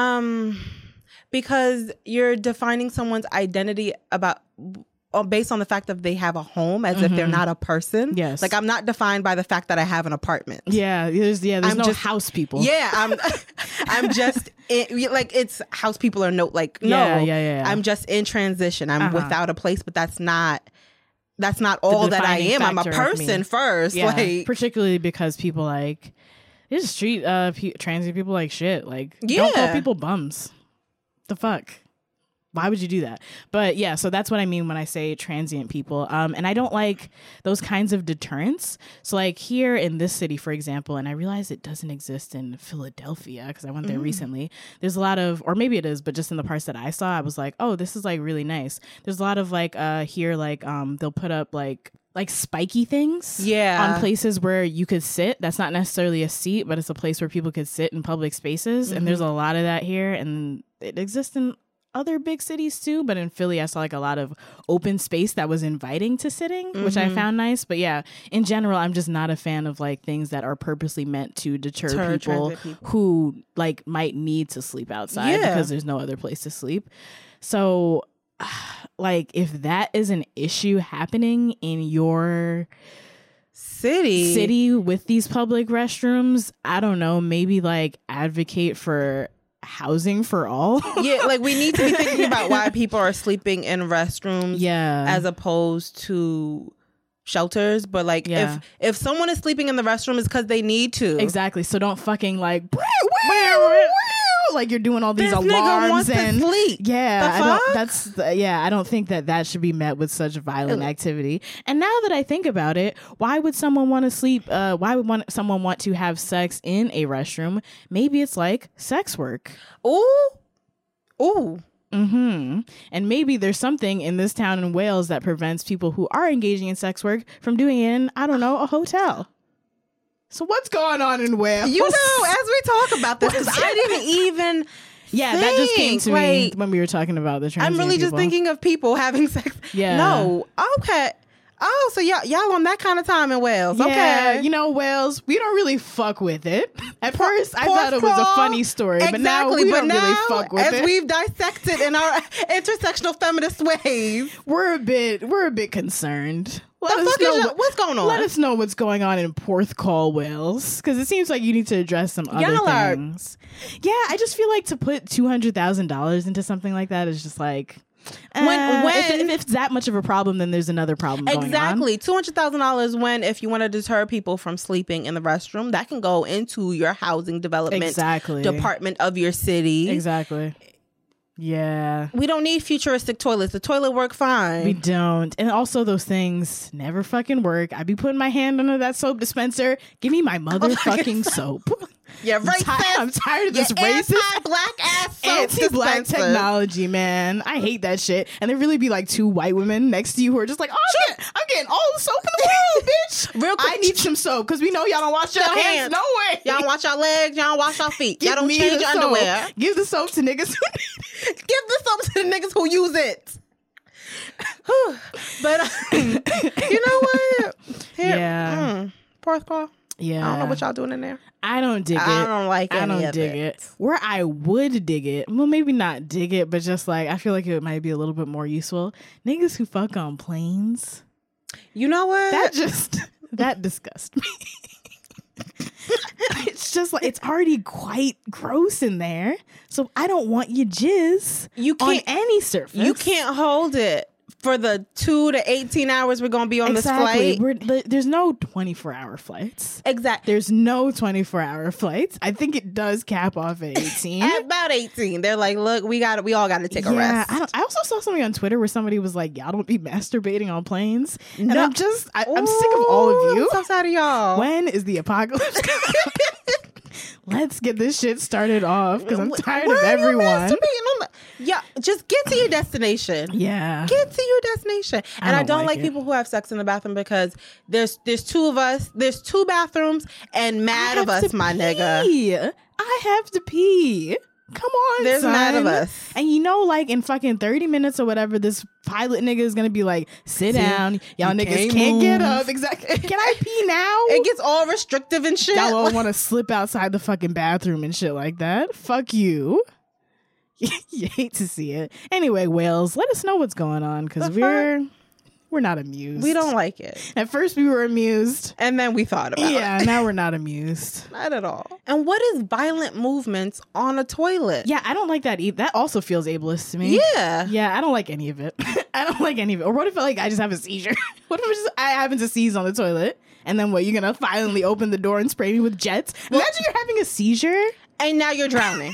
Because you're defining someone's identity based on the fact that they have a home as if they're not a person. Yes. I'm not defined by the fact that I have an apartment. Yeah, there's no house people. Yeah, I'm just it's house people or no. Yeah. I'm just in transition. I'm without a place, but that's not all that I am. I'm a person first. Yeah, particularly because people they just treat transient people like shit. Don't call people bums. The fuck? Why would you do that? But yeah, so that's what I mean when I say transient people. And I don't like those kinds of deterrents. So here in this city, for example, and I realize it doesn't exist in Philadelphia because I went there recently. There's a lot of, or maybe it is, but just in the parts that I saw, I was like, oh, this is really nice. There's a lot of here, they'll put up spiky things on places where you could sit. That's not necessarily a seat, but it's a place where people could sit in public spaces. And there's a lot of that here, and it exists in other big cities too, but in Philly I saw a lot of open space that was inviting to sitting, which I found nice. But yeah, in general, I'm just not a fan of things that are purposely meant to deter people who might need to sleep outside because there's no other place to sleep. So if that is an issue happening in your city with these public restrooms, I don't know, maybe advocate for housing for all. Yeah, we need to be thinking about why people are sleeping in restrooms as opposed to shelters. But if someone is sleeping in the restroom, it's because they need to. Exactly. So don't fucking Like, you're doing all these This nigga alarms wants and to sleep. yeah, The fuck? I don't think that should be met with such violent activity. And now that I think about it, why would someone want to sleep? Why would someone want to have sex in a restroom? Maybe it's like sex work. Ooh. And maybe there's something in this town in Wales that prevents people who are engaging in sex work from doing it in, I don't know, a hotel. So what's going on in Wales? You know, as we talk about this, 'cause I didn't even that just came to me like, when we were talking about the transient I'm really just people. thinking of people having sex. Yeah. No. Okay. Oh, so y'all on that kind of time in Wales. Yeah, Okay. you know, Wales, we don't really fuck with it. At first, I Pork thought it was a crawl. funny story, but now we don't really fuck with as it. we've dissected in our intersectional feminist ways. We're a bit concerned. What's going on? Let us know what's going on in Porthcawl, Wales, because it seems like you need to address some other Y'all are- things. Yeah, I just feel like to put $200,000 into something like that is just like. If it's that much of a problem, then there's another problem going on. Exactly. $200,000 when, if you want to deter people from sleeping in the restroom, that can go into your housing development department of your city. Exactly. Yeah. We don't need futuristic toilets. The toilet work fine. We don't. And also those things never fucking work. I be putting my hand under that soap dispenser. Give me my motherfucking soap. Yeah, right. I'm tired of this racist anti-black ass soap anti-black dispenser. technology, man. I hate that shit. And there really be like two white women next to you who are just like, oh, I'm getting all the soap in the world, bitch. Real quick, I need some soap because we know y'all don't wash your hands. No way. Y'all don't wash your legs. Y'all don't wash your feet. Y'all don't Give me change the your soap. underwear. Give the soap to niggas who need it. Give the soap to the niggas who use it. But you know what? Yeah. Porthcawl. Yeah. I don't know what y'all doing in there. I don't dig it. I don't like any I don't of dig it. Where I would dig it, well, maybe not dig it, but just like I feel like it might be a little bit more useful. Niggas who fuck on planes. You know what? That disgusts me. It's just like it's already quite gross in there, so I don't want your jizz on any surface. You can't hold it for the 2 to 18 hours we're gonna be on this flight. There's no 24-hour flights. Exactly. There's no 24-hour flights. I think it does cap off at 18. At about 18, they're like, "Look, we all got to take a rest." I also saw something on Twitter where somebody was like, "Y'all don't be masturbating on planes," and No. I'm sick of all of you. I'm so sad of y'all. When is the apocalypse coming? Let's get this shit started off because I'm tired of everyone. Yeah, just get to your destination. Yeah, get to your destination. And I don't like it. people who have sex in the bathroom because there's two of us. There's two bathrooms and mad of us, my nigga. I have to pee. Come on, there's son. mad of us. And you know, like in fucking 30 minutes or whatever, this pilot nigga is gonna be like, sit down. Y'all niggas can't get up. Exactly. Can I pee now? It gets all restrictive and shit. Y'all all want to slip outside the fucking bathroom and shit like that. Fuck you. You hate to see it. Anyway, Wales, let us know what's going on because we're not amused. We don't like it. At first we were amused. And then we thought about it. Yeah, now we're not amused. Not at all. And what is violent movements on a toilet? Yeah, I don't like that either. That also feels ableist to me. Yeah. Yeah, I don't like any of it. I don't like any of it. Or what if I just have a seizure? What if I happen to seize on the toilet? And then what, you're going to violently open the door and spray me with jets? Imagine you're having a seizure. And now you're drowning.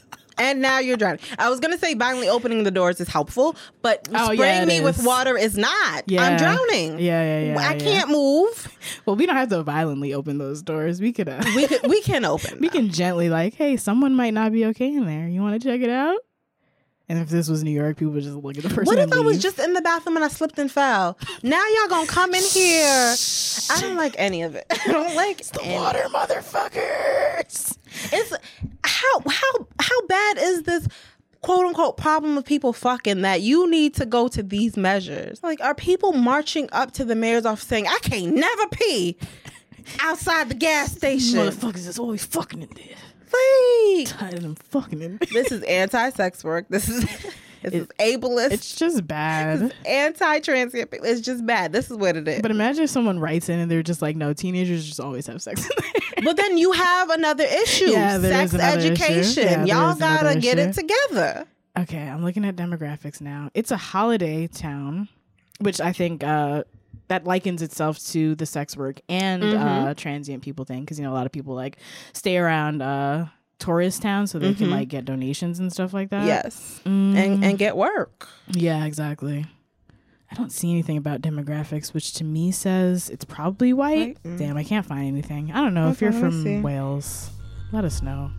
I was going to say violently opening the doors is helpful, but spraying me with water is not. Yeah. I'm drowning. Yeah. I can't move. Well, we don't have to violently open those doors. We can open. We can gently like, hey, someone might not be okay in there. You want to check it out? And if this was New York, people would just look at the person. What if and I was leave. just in the bathroom and I slipped and fell? Now y'all gonna come in here. I don't like any of it. I don't like the water, motherfuckers. It's how bad is this quote unquote problem of people fucking that you need to go to these measures? Like, are people marching up to the mayor's office saying, "I can't never pee outside the gas station"? Motherfuckers is always fucking in there. Like, Tired of them fucking in there. This is anti-sex work. This is ableist. It's just bad. Anti-transient. It's just bad. This is what it is. But imagine if someone writes in and they're just like, no, teenagers just always have sex in there. But then you have another issue. Yeah, sex education. Yeah, y'all gotta get it together. Okay, I'm looking at demographics now. It's a holiday town, which I think that likens itself to the sex work and transient people thing, because a lot of people like stay around tourist town so they can like get donations and stuff like that. Yes. And get work. Yeah, exactly. I don't see anything about demographics, which to me says it's probably white. Damn, I can't find anything. I don't know. If you're from Wales, let us know.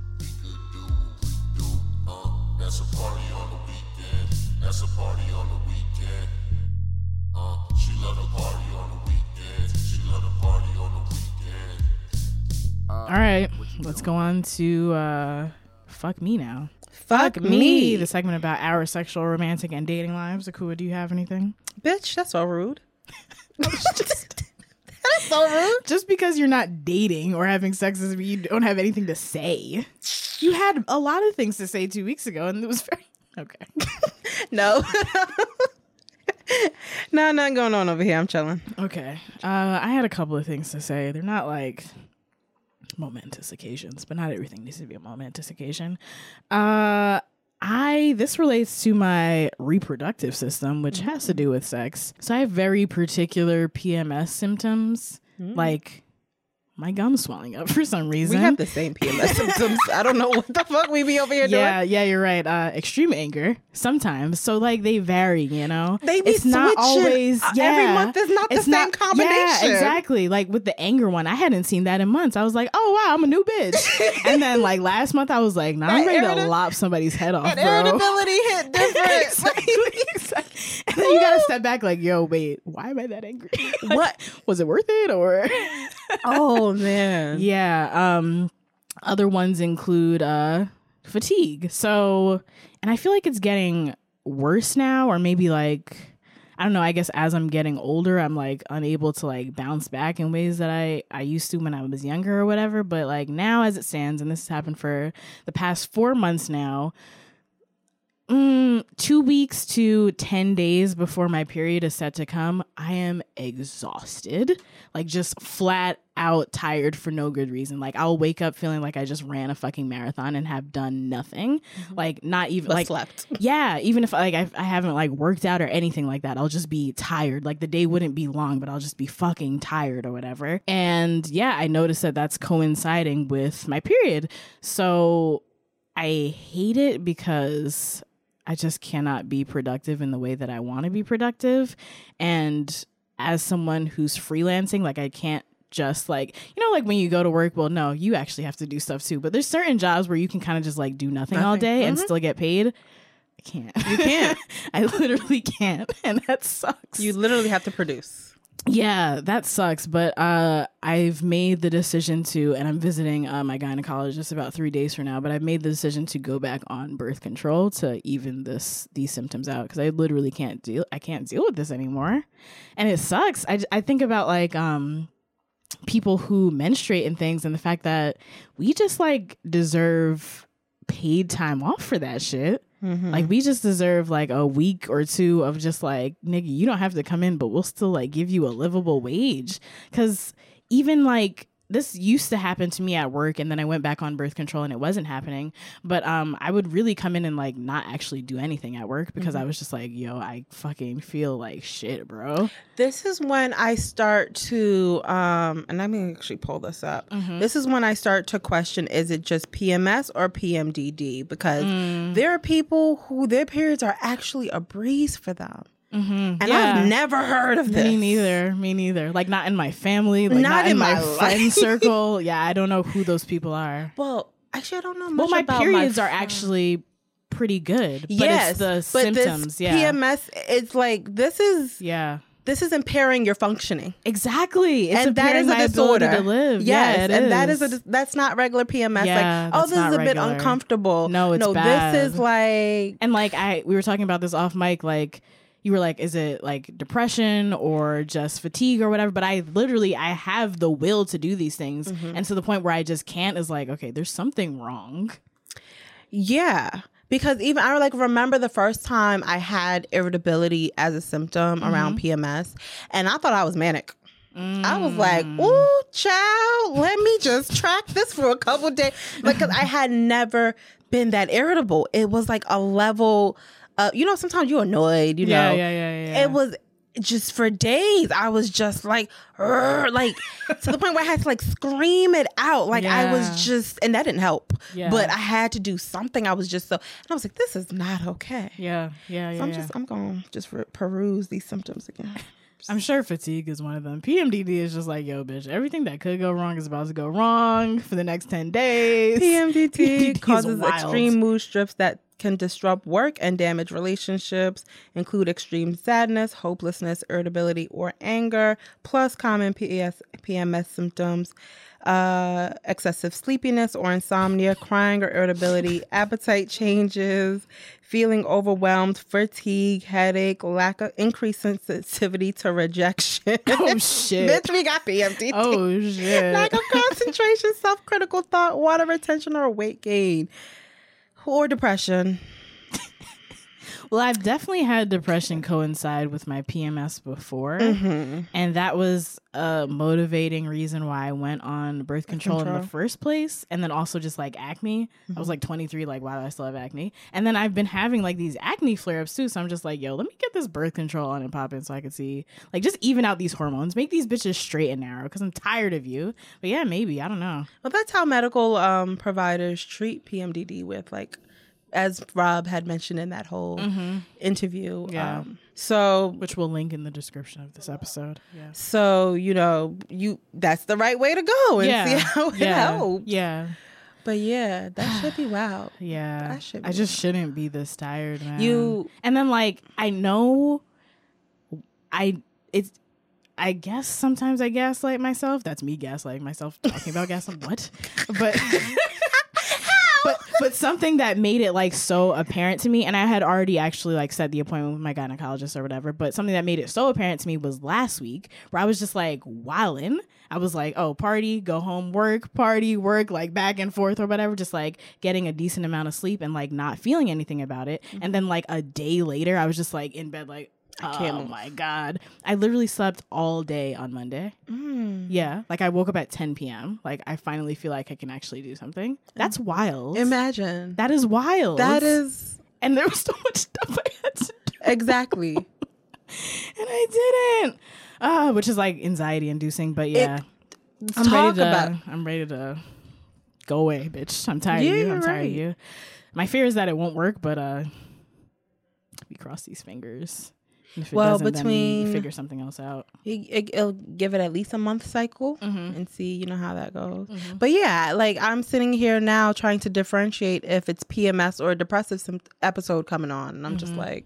That's a party on the weekend. That's a party on the weekend. She love the party on the weekend. She love the party on the weekend. All right, let's go on to Fuck Me Now. Fuck me. The segment about our sexual, romantic, and dating lives. Akua, do you have anything? Bitch, that's so rude. That's so rude. Just because you're not dating or having sex doesn't mean you don't have anything to say. You had a lot of things to say 2 weeks ago, and it was very... Okay. No. No, nothing going on over here. I'm chilling. Okay. I had a couple of things to say. They're not like momentous occasions, but not everything needs to be a momentous occasion. This relates to my reproductive system, which has to do with sex. So I have very particular PMS symptoms, like my gums swelling up for some reason. We have the same PMS symptoms. I don't know what the fuck we be over here doing. Yeah, you're right. Extreme anger sometimes. So like they vary, you know. They be it's not switching. always. Yeah, every month is not the same combination. Yeah, exactly. Like with the anger one, I hadn't seen that in months. I was like, oh wow, I'm a new bitch. And then like last month, I was like, nah, I'm ready to lop somebody's head off, bro. Irritability hit different. Exactly. And then you gotta step back, like, yo, wait, why am I that angry? Like, what was it worth it or? Oh man. Yeah. Other ones include fatigue. So, and I feel like it's getting worse now, or maybe like, I don't know, I guess as I'm getting older, I'm like unable to like bounce back in ways that I used to when I was younger or whatever. But like now as it stands, and this has happened for the past 4 months now, 2 weeks to 10 days before my period is set to come, I am exhausted, like just flat out tired for no good reason. Like I'll wake up feeling like I just ran a fucking marathon and have done nothing. Like not even like slept. Yeah, even if like I haven't like worked out or anything like that, I'll just be tired. Like the day wouldn't be long, but I'll just be fucking tired or whatever. And yeah, I noticed that that's coinciding with my period. So I hate it because I just cannot be productive in the way that I want to be productive. And as someone who's freelancing, like I can't just like, you know, like when you go to work, well, no, you actually have to do stuff too. But there's certain jobs where you can kind of just like do nothing all day and still get paid. I can't. You can't. I literally can't. And that sucks. You literally have to produce. Yeah, that sucks. But I've made the decision to, and I'm visiting my gynecologist about 3 days from now, but I've made the decision to go back on birth control to even these symptoms out, because I literally can't deal with this anymore. And it sucks. I think about like people who menstruate and things, and the fact that we just like deserve paid time off for that shit. Like we just deserve like a week or two of just like, nigga, you don't have to come in, but we'll still like give you a livable wage. Because even like this used to happen to me at work, and then I went back on birth control and it wasn't happening. But I would really come in and like not actually do anything at work because I was just like, yo, I fucking feel like shit, bro. This is when I start to, and let me actually pull this up. This is when I start to question, is it just PMS or PMDD? Because there are people who their periods are actually a breeze for them. And I've never heard of this. Me neither. Like not in my family, like not in my friend circle. Yeah, I don't know who those people are. Well, actually, I don't know much my about periods are actually pretty good. But yes, it's the symptoms. This PMS, it's like this is impairing your functioning. Exactly. It's and that is a disorder to live. Yes, yeah, and that's not regular PMS. Yeah, like, oh, this is a bit uncomfortable. No, it's bad. This is like, and like we were talking about this off mic, like you were like, is it like depression or just fatigue or whatever? But I have the will to do these things. And to the point where I just can't is like, okay, there's something wrong. Yeah. Because even I like remember the first time I had irritability as a symptom around PMS, and I thought I was manic. I was like, ooh, child, let me just track this for a couple of days. Because I had never been that irritable. It was like a level, you know, sometimes you're annoyed, you know. Yeah. It was just for days, I was just like, like to the point where I had to like scream it out. Like I was just, and that didn't help. Yeah. But I had to do something. I was just so, and I was like, this is not okay. Yeah. I'm going to just peruse these symptoms again. I'm sure fatigue is one of them. PMDD is just like, yo, bitch, everything that could go wrong is about to go wrong for the next 10 days. PMDD causes wild. extreme mood strips that can disrupt work and damage relationships, include extreme sadness, hopelessness, irritability, or anger, plus common PMS symptoms, excessive sleepiness or insomnia, crying or irritability, appetite changes, feeling overwhelmed, fatigue, headache, lack of increased sensitivity to rejection. Oh, shit. Bitch, we got PMDD. Oh, shit. Lack of concentration, self-critical thought, water retention, or weight gain. Or depression. Well, I've definitely had depression coincide with my PMS before. And that was a motivating reason why I went on birth control in the first place. And then also just like acne. I was like 23, like, why do I still have acne? And then I've been having like these acne flare-ups too. So I'm just like, yo, let me get this birth control on and pop in so I could see, like, just even out these hormones. Make these bitches straight and narrow because I'm tired of you. But yeah, maybe. I don't know. Well, that's how medical providers treat PMDD with, like, as Rob had mentioned in that whole interview. Yeah. So, Which we'll link in the description of this episode. Yeah. so that's the right way to go and see how it helps. Yeah. But yeah, that should be wild. Yeah. That should be I just shouldn't be this tired, man. You- And then like I know I guess sometimes I gaslight myself. That's me gaslighting myself talking about gaslighting. What? But something that made it like so apparent to me, and I had already actually like set the appointment with my gynecologist or whatever, but something that made it so apparent to me was last week where I was just like wildin'. I was like, oh, party, go home, work, party, work, like back and forth or whatever, just like getting a decent amount of sleep and like not feeling anything about it. And then like a day later, I was just like in bed like, oh my God. I literally slept all day on Monday. Yeah. Like I woke up at 10 p.m. Like I finally feel like I can actually do something. That's wild. Imagine. That is wild. That is. And there was so much stuff I had to do. Exactly. And I didn't. Which is like anxiety inducing, but yeah. I'm ready to go away, bitch. I'm tired of you. I'm tired of you. My fear is that it won't work, but we cross these fingers. If it doesn't, then we figure something else out. It'll give it at least a month cycle and see, how that goes. But yeah, like I'm sitting here now trying to differentiate if it's PMS or a depressive episode coming on. And I'm just like,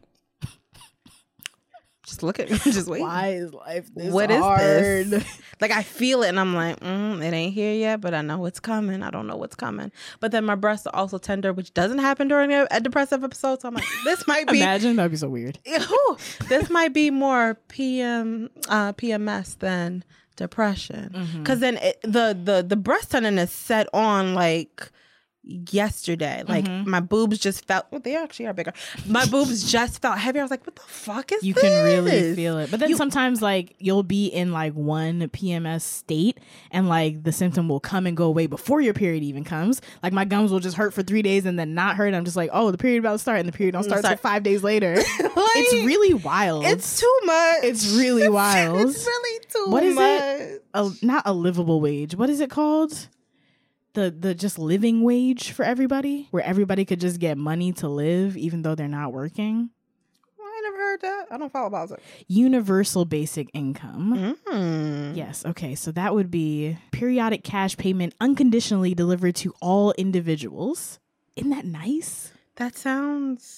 just look at me, just wait. Why is life this what hard? Is this? Like I feel it and I'm like, it ain't here yet, but I know it's coming. I don't know what's coming. But then my breasts are also tender, which doesn't happen during a depressive episode. So I'm like, this might be. Imagine, that'd be so weird. This might be more PMS than depression. Because then the breast tenderness set on like yesterday. Like my boobs just felt, they actually are bigger. My boobs just felt heavier. I was like, what the fuck is this? You can really feel it. But then sometimes like you'll be in like one PMS state and like the symptom will come and go away before your period even comes. Like my gums will just hurt for 3 days and then not hurt. I'm just like, oh, the period about to start, and the period don't start till 5 days later. It's really wild. It's too much. It's really wild. It's really too much. What is it? Not a livable wage. What is it called? The just living wage for everybody, where everybody could just get money to live even though they're not working. I never heard that. I don't follow about it. Universal basic income. Yes. Okay. So that would be periodic cash payment unconditionally delivered to all individuals. Isn't that nice? That sounds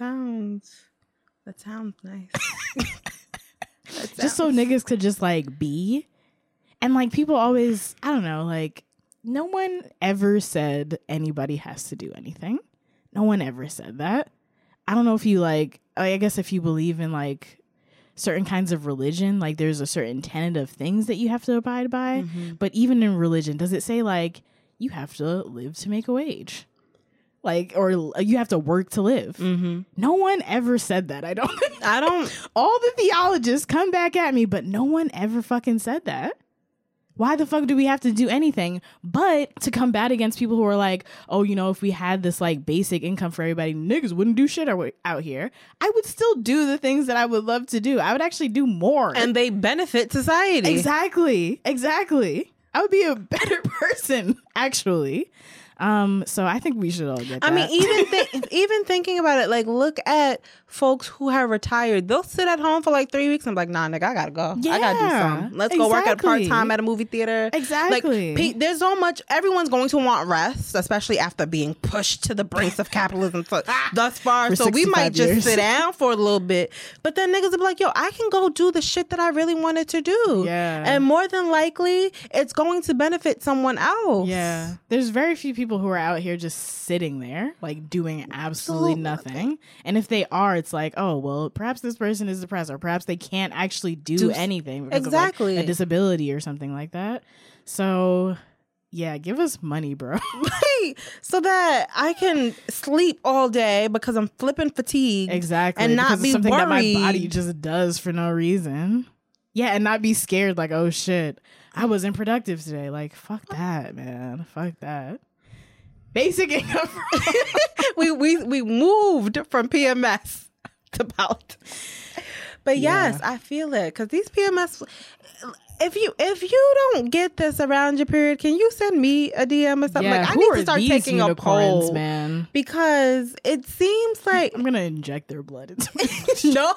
nice. Just so niggas could just like be. And like people always, I don't know, like no one ever said anybody has to do anything. No one ever said that. I don't know if you like, I guess if you believe in like certain kinds of religion, like there's a certain tenet of things that you have to abide by. But even in religion, does it say like you have to live to make a wage? Like, or you have to work to live. No one ever said that. I don't. All the theologists come back at me, but no one ever fucking said that. Why the fuck do we have to do anything but to combat against people who are like, oh, you know, if we had this like basic income for everybody, niggas wouldn't do shit out here. I would still do the things that I would love to do. I would actually do more. And they benefit society. Exactly. I would be a better person, actually. So I think we should all get that. I mean, even thinking about it, like, look at folks who have retired. They'll sit at home for like 3 weeks and be like, nah, nigga, I gotta go. I gotta do something. Let's go work at part-time at a movie theater. Exactly. Like, there's so much. Everyone's going to want rest, especially after being pushed to the brinks of capitalism thus far. For so we might 65 just years. sit down for a little bit. But then niggas will be like, yo, I can go do the shit that I really wanted to do. Yeah. And more than likely, it's going to benefit someone else. Yeah. There's very few people who are out here just sitting there, like doing absolutely nothing. And if they are, it's like, oh, well, perhaps this person is depressed, or perhaps they can't actually do anything because of like a disability or something like that. So yeah, give us money, bro. Right. So that I can sleep all day because I'm flipping fatigued. Exactly. And not because be it's something that my worried. body just does for no reason. Yeah, and not be scared like, oh shit, I wasn't productive today. Like, fuck that, man. Fuck that. Basic income. we moved from PMS to POUT. But yes, I feel it because these PMS. If you don't get this around your period, can you send me a DM or something? Yeah, like I who need are to start these taking a unicorns, poll, man? because it seems like I'm gonna inject their blood into me. no.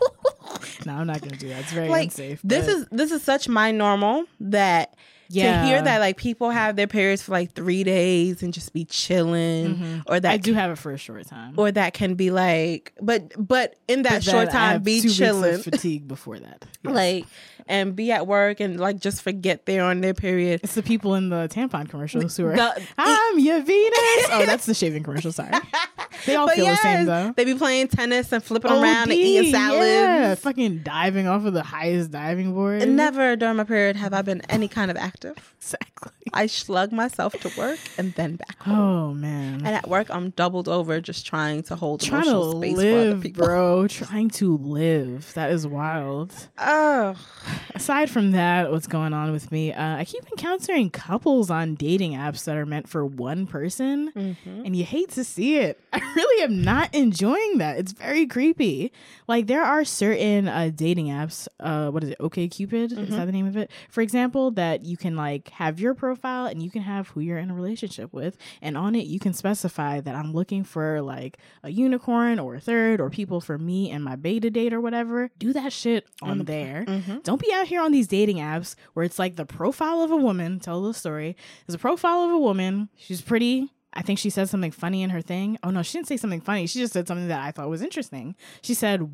No, I'm not gonna do that. It's very Like unsafe. this is such my normal that to hear that like people have their periods for like 3 days and just be chilling, or that I do have it for a short time. or that can be like, but in that short I time have be 2 weeks chilling, of fatigue before that. Yes. like, and be at work and like just forget they're on their period. It's the people in the tampon commercials who are, The- I'm your Venus. Oh, that's the shaving commercial. Sorry. They all But feel the same, yes, though. they be playing tennis and flipping around and eating salads. Yeah, fucking diving off of the highest diving board. And never during my period have I been any kind of active. Exactly. I slug myself to work and then back home. Oh, man. And at work, I'm doubled over just trying to hold Trying to emotional space for other live, people. bro. Trying to live. That is wild. Oh, Aside from that, what's going on with me? I keep encountering couples on dating apps that are meant for one person, and you hate to see it. I really am not enjoying that. It's very creepy. Like, there are certain dating apps, what is it, OkCupid? Is that the name of it? For example, that you can like have your profile and you can have who you're in a relationship with, and on it you can specify that I'm looking for like a unicorn or a third or people for me and my beta date or whatever. Do that shit on there. Don't be out here on these dating apps where it's like the profile of a woman. Tell the story. There's a profile of a woman. She's pretty. I think she said something funny in her thing. Oh no, she didn't say something funny. She just said something that I thought was interesting. She said,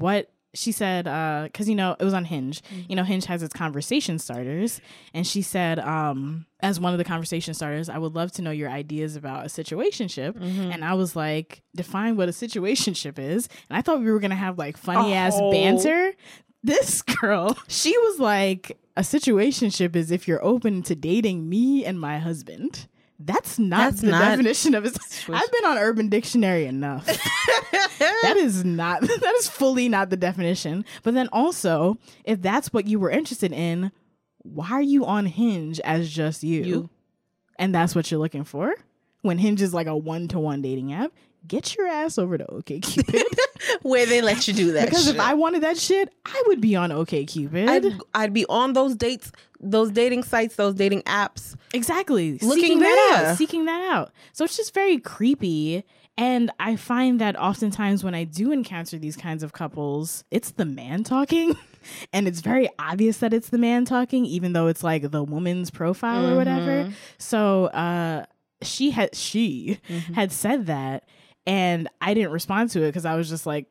because, you know, it was on Hinge. You know, Hinge has its conversation starters. And she said, as one of the conversation starters, I would love to know your ideas about a situationship. And I was like, define what a situationship is. And I thought we were going to have like funny ass banter. This girl, she was like, a situationship is if you're open to dating me and my husband. That's not the definition of it. I've been on Urban Dictionary enough. That is fully not the definition. But then also, if that's what you were interested in, why are you on Hinge as just you? And that's what you're looking for? When Hinge is like a 1-to-1 dating app, get your ass over to OkCupid. where they let you do that because shit. if I wanted that shit, I would be on OkCupid. I'd be on those dates, those dating sites, those dating apps. Exactly. Looking Seeking that out. So it's just very creepy. And I find that oftentimes when I do encounter these kinds of couples, it's the man talking. And it's very obvious that it's the man talking, even though it's like the woman's profile or whatever. So she had said that. And I didn't respond to it because I was just like,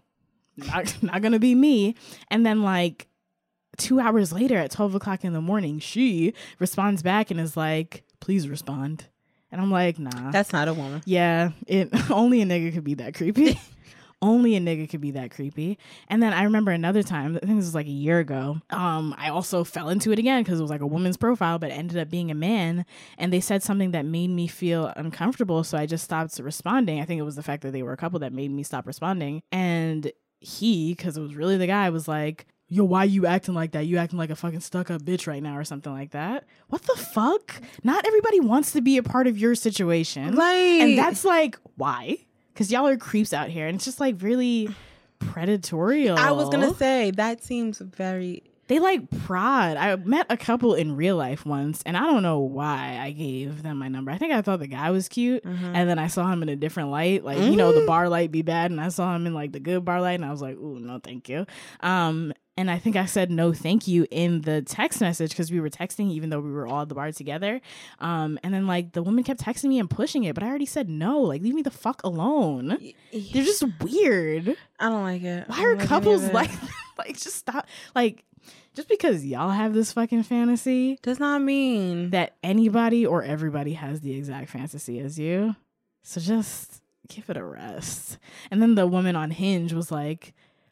not gonna be me. And then like 2 hours later at 12 o'clock in the morning, she responds back and is like, please respond. And I'm like, nah. That's not a woman. Yeah, only a nigga could be that creepy. Only a nigga could be that creepy. And then I remember another time, I think this was like a year ago, I also fell into it again because it was like a woman's profile, but it ended up being a man. And they said something that made me feel uncomfortable. So I just stopped responding. I think it was the fact that they were a couple that made me stop responding. And he, because it was really the guy, was like, yo, why you acting like that? You acting like a fucking stuck up bitch right now or something like that. What the fuck? Not everybody wants to be a part of your situation. And that's like, why? Because y'all are creeps out here. And it's just like really predatory. I was going to say, that seems very... They like prod. I met a couple in real life once, and I don't know why I gave them my number. I think I thought the guy was cute, and then I saw him in a different light. Like, you know, the bar light be bad, and I saw him in like the good bar light, and I was like, ooh, no, thank you. And I think I said no thank you in the text message because we were texting even though we were all at the bar together. And then like the woman kept texting me and pushing it, but I already said no. Like, leave me the fuck alone. They're just weird. I don't like it. Why are couples like just stop? Like, just because y'all have this fucking fantasy does not mean that anybody or everybody has the exact fantasy as you. So just give it a rest. And then the woman on Hinge was like,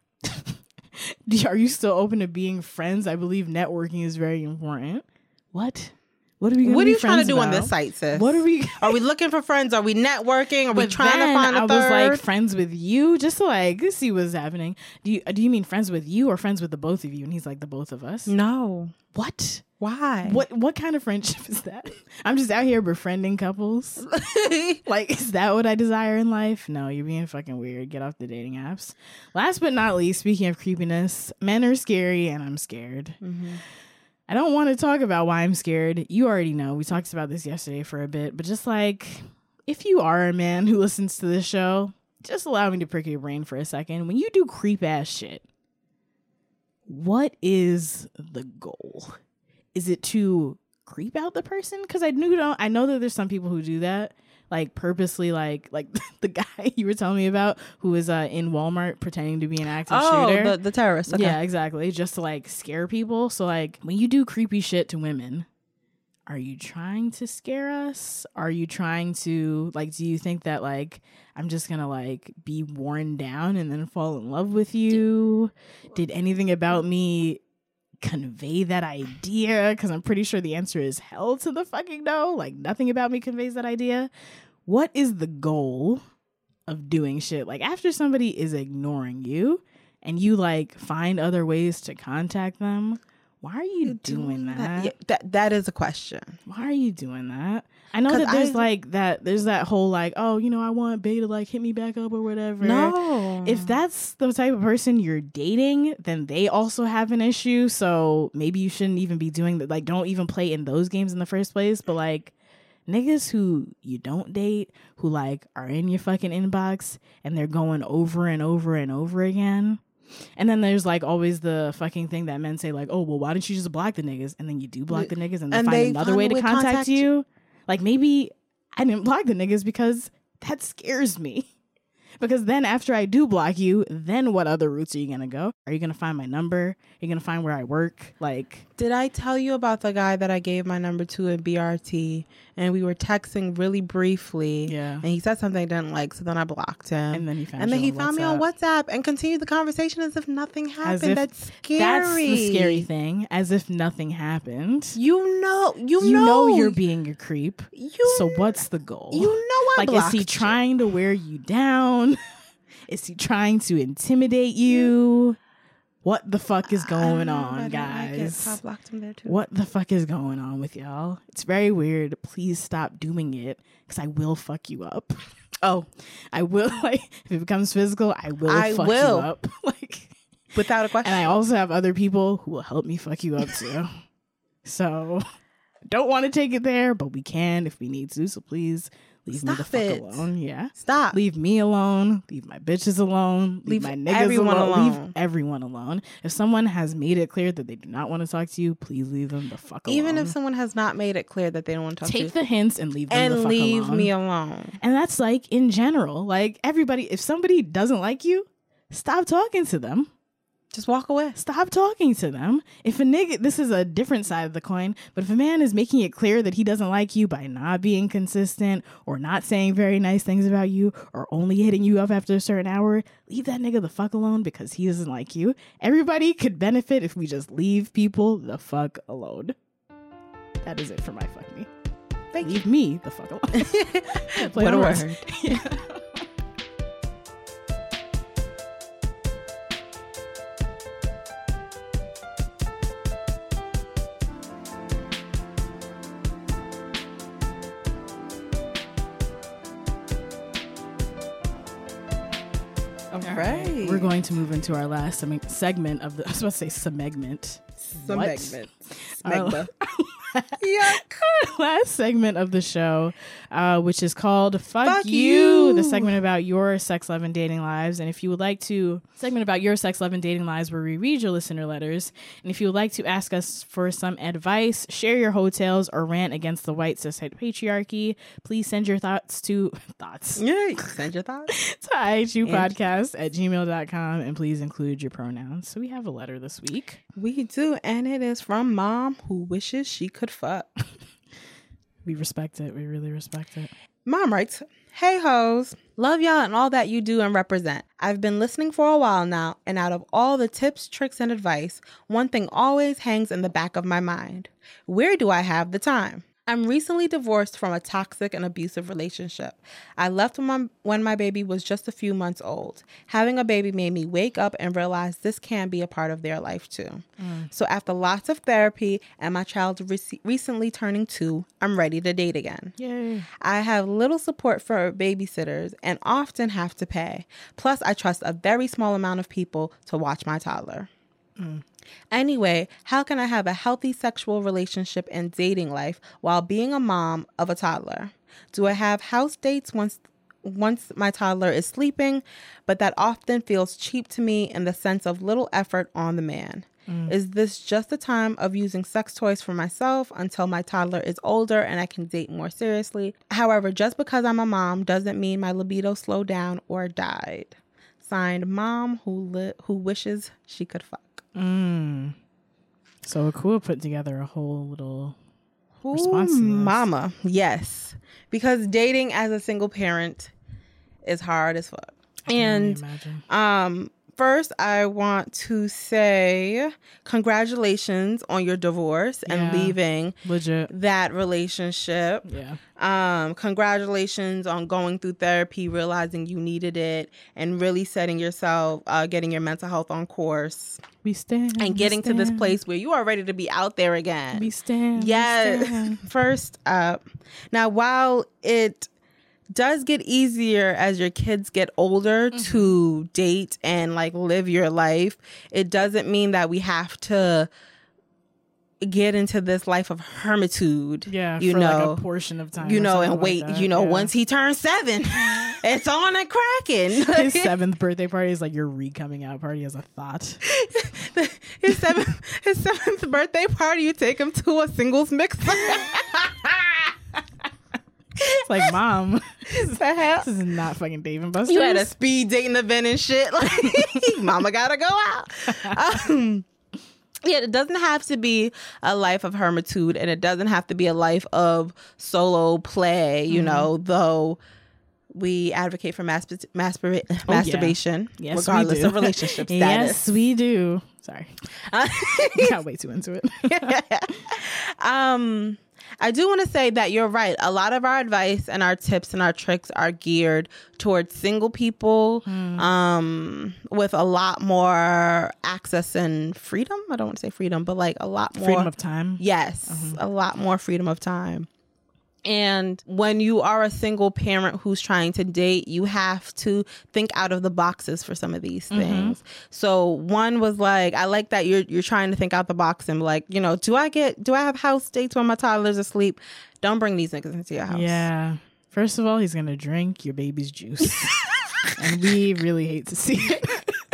are you still open to being friends? I believe networking is very important. What? What are you trying to do on this site, sis? What are we? Are we looking for friends? Are we networking? Are we trying to find a third? I was like friends with you, just to like see what's happening. Do you mean friends with you or friends with the both of you? And he's like, the both of us. No. What? Why? What kind of friendship is that? I'm just out here befriending couples. Like, is that what I desire in life? No, you're being fucking weird. Get off the dating apps. Last but not least, speaking of creepiness, men are scary and I'm scared. I don't want to talk about why I'm scared. You already know. We talked about this yesterday for a bit, but just like, if you are a man who listens to this show, just allow me to prick your brain for a second. When you do creep ass shit, what is the goal? Is it to creep out the person? Because I know that there's some people who do that, like purposely, like the guy you were telling me about who was in Walmart pretending to be an active shooter. Oh, the terrorist. Okay. Yeah, exactly. Just to like scare people. So like when you do creepy shit to women, are you trying to scare us? Are you trying to like, do you think that like I'm just gonna like be worn down and then fall in love with you? Did anything about me convey that idea? Because I'm pretty sure the answer is hell to the fucking no. Like, nothing about me conveys that idea. What is the goal of doing shit? Like, after somebody is ignoring you and you like find other ways to contact them, why are you doing that? Yeah, that is a question. Why are you doing that? I know that there's that whole like, oh, you know, I want Bae to like hit me back up or whatever. No. If that's the type of person you're dating, then they also have an issue. So maybe you shouldn't even be doing that. Like, don't even play in those games in the first place. But like, niggas who you don't date, who like are in your fucking inbox and they're going over and over and over again. And then there's like always the fucking thing that men say like, oh, well, why don't you just block the niggas? And then you do block the niggas and they find another way to contact you. Like, maybe I didn't block the niggas because that scares me. Because then after I do block you, then what other routes are you going to go? Are you going to find my number? Are you going to find where I work? Like, did I tell you about the guy that I gave my number to at BRT and we were texting really briefly? Yeah. And he said something I didn't like, so then I blocked him. And then he found me on WhatsApp and continued the conversation as if nothing happened. That's scary. That's the scary thing. As if nothing happened. You know you're being a creep. So what's the goal? You know I like, blocked is he trying to wear you down? Is he trying to intimidate you? What the fuck is going on, guys? I blocked him there too. What the fuck is going on with y'all? It's very weird. Please stop doing it because I will fuck you up. Oh, I will. Like, if it becomes physical, I will fuck you up. Like, without a question. And I also have other people who will help me fuck you up too. So, don't want to take it there, but we can if we need to. So please. Leave me the fuck alone. Yeah. Stop. Leave me alone. Leave my bitches alone. Leave my niggas alone. Leave everyone alone. If someone has made it clear that they do not want to talk to you, please leave them the fuck alone. Even if someone has not made it clear that they don't want to talk to you. Take the hints and leave them the fuck alone. And leave me alone. And that's like in general. Like, everybody, if somebody doesn't like you, stop talking to them. Just walk away. Stop talking to them. If a nigga, this is a different side of the coin, but if a man is making it clear that he doesn't like you by not being consistent or not saying very nice things about you or only hitting you up after a certain hour, leave that nigga the fuck alone because he doesn't like you. Everybody could benefit if we just leave people the fuck alone. That is it for my fuck me. Leave me the fuck alone. What a word. Yeah. All All right. We're going to move into our last segment of the. I was about to say segment. What? Smegma. Yuck. Last segment of the show, which is called Fuck You, the segment about your sex, love, and dating lives. And if you would like to, segment about your sex, love, and dating lives where we read your listener letters. And if you would like to ask us for some advice, share your hotels, or rant against the white cishet patriarchy, please send your thoughts to Yeah, send your thoughts. to ihupodcast@gmail.com, and please include your pronouns. So we have a letter this week. We do, and it is from Mom who wishes she could fuck. We respect it. We really respect it. Mom writes, "Hey hoes, love y'all and all that you do and represent. I've been listening for a while now, and out of all the tips, tricks, and advice, one thing always hangs in the back of my mind. Where do I have the time? I'm recently divorced from a toxic and abusive relationship. I left when my baby was just a few months old. Having a baby made me wake up and realize this can be a part of their life too. So after lots of therapy and my child recently turning 2, I'm ready to date again. Yay. I have little support for babysitters and often have to pay. Plus, I trust a very small amount of people to watch my toddler. Anyway, how can I have a healthy sexual relationship and dating life while being a mom of a toddler? Do I have house dates once my toddler is sleeping? But that often feels cheap to me in the sense of little effort on the man. Is this just the time of using sex toys for myself until my toddler is older and I can date more seriously? However, just because I'm a mom doesn't mean my libido slowed down or died. Signed, Mom who wishes she could fuck." So Akua put together a whole little response to this. Mama, yes, because dating as a single parent is hard as fuck. I can only imagine. First, I want to say congratulations on your divorce and leaving Legit. that relationship. Yeah. Congratulations on going through therapy, realizing you needed it, and really setting yourself, getting your mental health on course, We stand. and getting to this place where you are ready to be out there again. We stand. Yes. We stand. First up, now while it does get easier as your kids get older to date and like live your life, it doesn't mean that we have to get into this life of hermitude. Yeah. you for know, like a portion of time. you or know, something and wait, like that. you know, Yeah. once he turns 7, it's on and cracking. His 7th birthday party is like your re-coming out party as a thought. his seventh birthday party, you take him to a singles mixer. It's like, Mom, The hell? this is not fucking Dave and Buster's. You had a speed dating event and shit. Like, mama gotta go out. Yeah, it doesn't have to be a life of hermitude, and it doesn't have to be a life of solo play, you know, though we advocate for masturbation, Yes, regardless we do. of relationship status. Yes, we do. Sorry. Got way too into it. I do want to say that you're right. A lot of our advice and our tips and our tricks are geared towards single people with a lot more access and freedom. I don't want to say freedom, but like a lot more Freedom of time. Yes, a lot more freedom of time. And when you are a single parent who's trying to date, you have to think out of the boxes for some of these things. So one was like, I like that you're trying to think out the box and like, you know, do I have house dates when my toddler's asleep? Don't bring these niggas into your house. Yeah. First of all, he's going to drink your baby's juice. And we really hate to see it.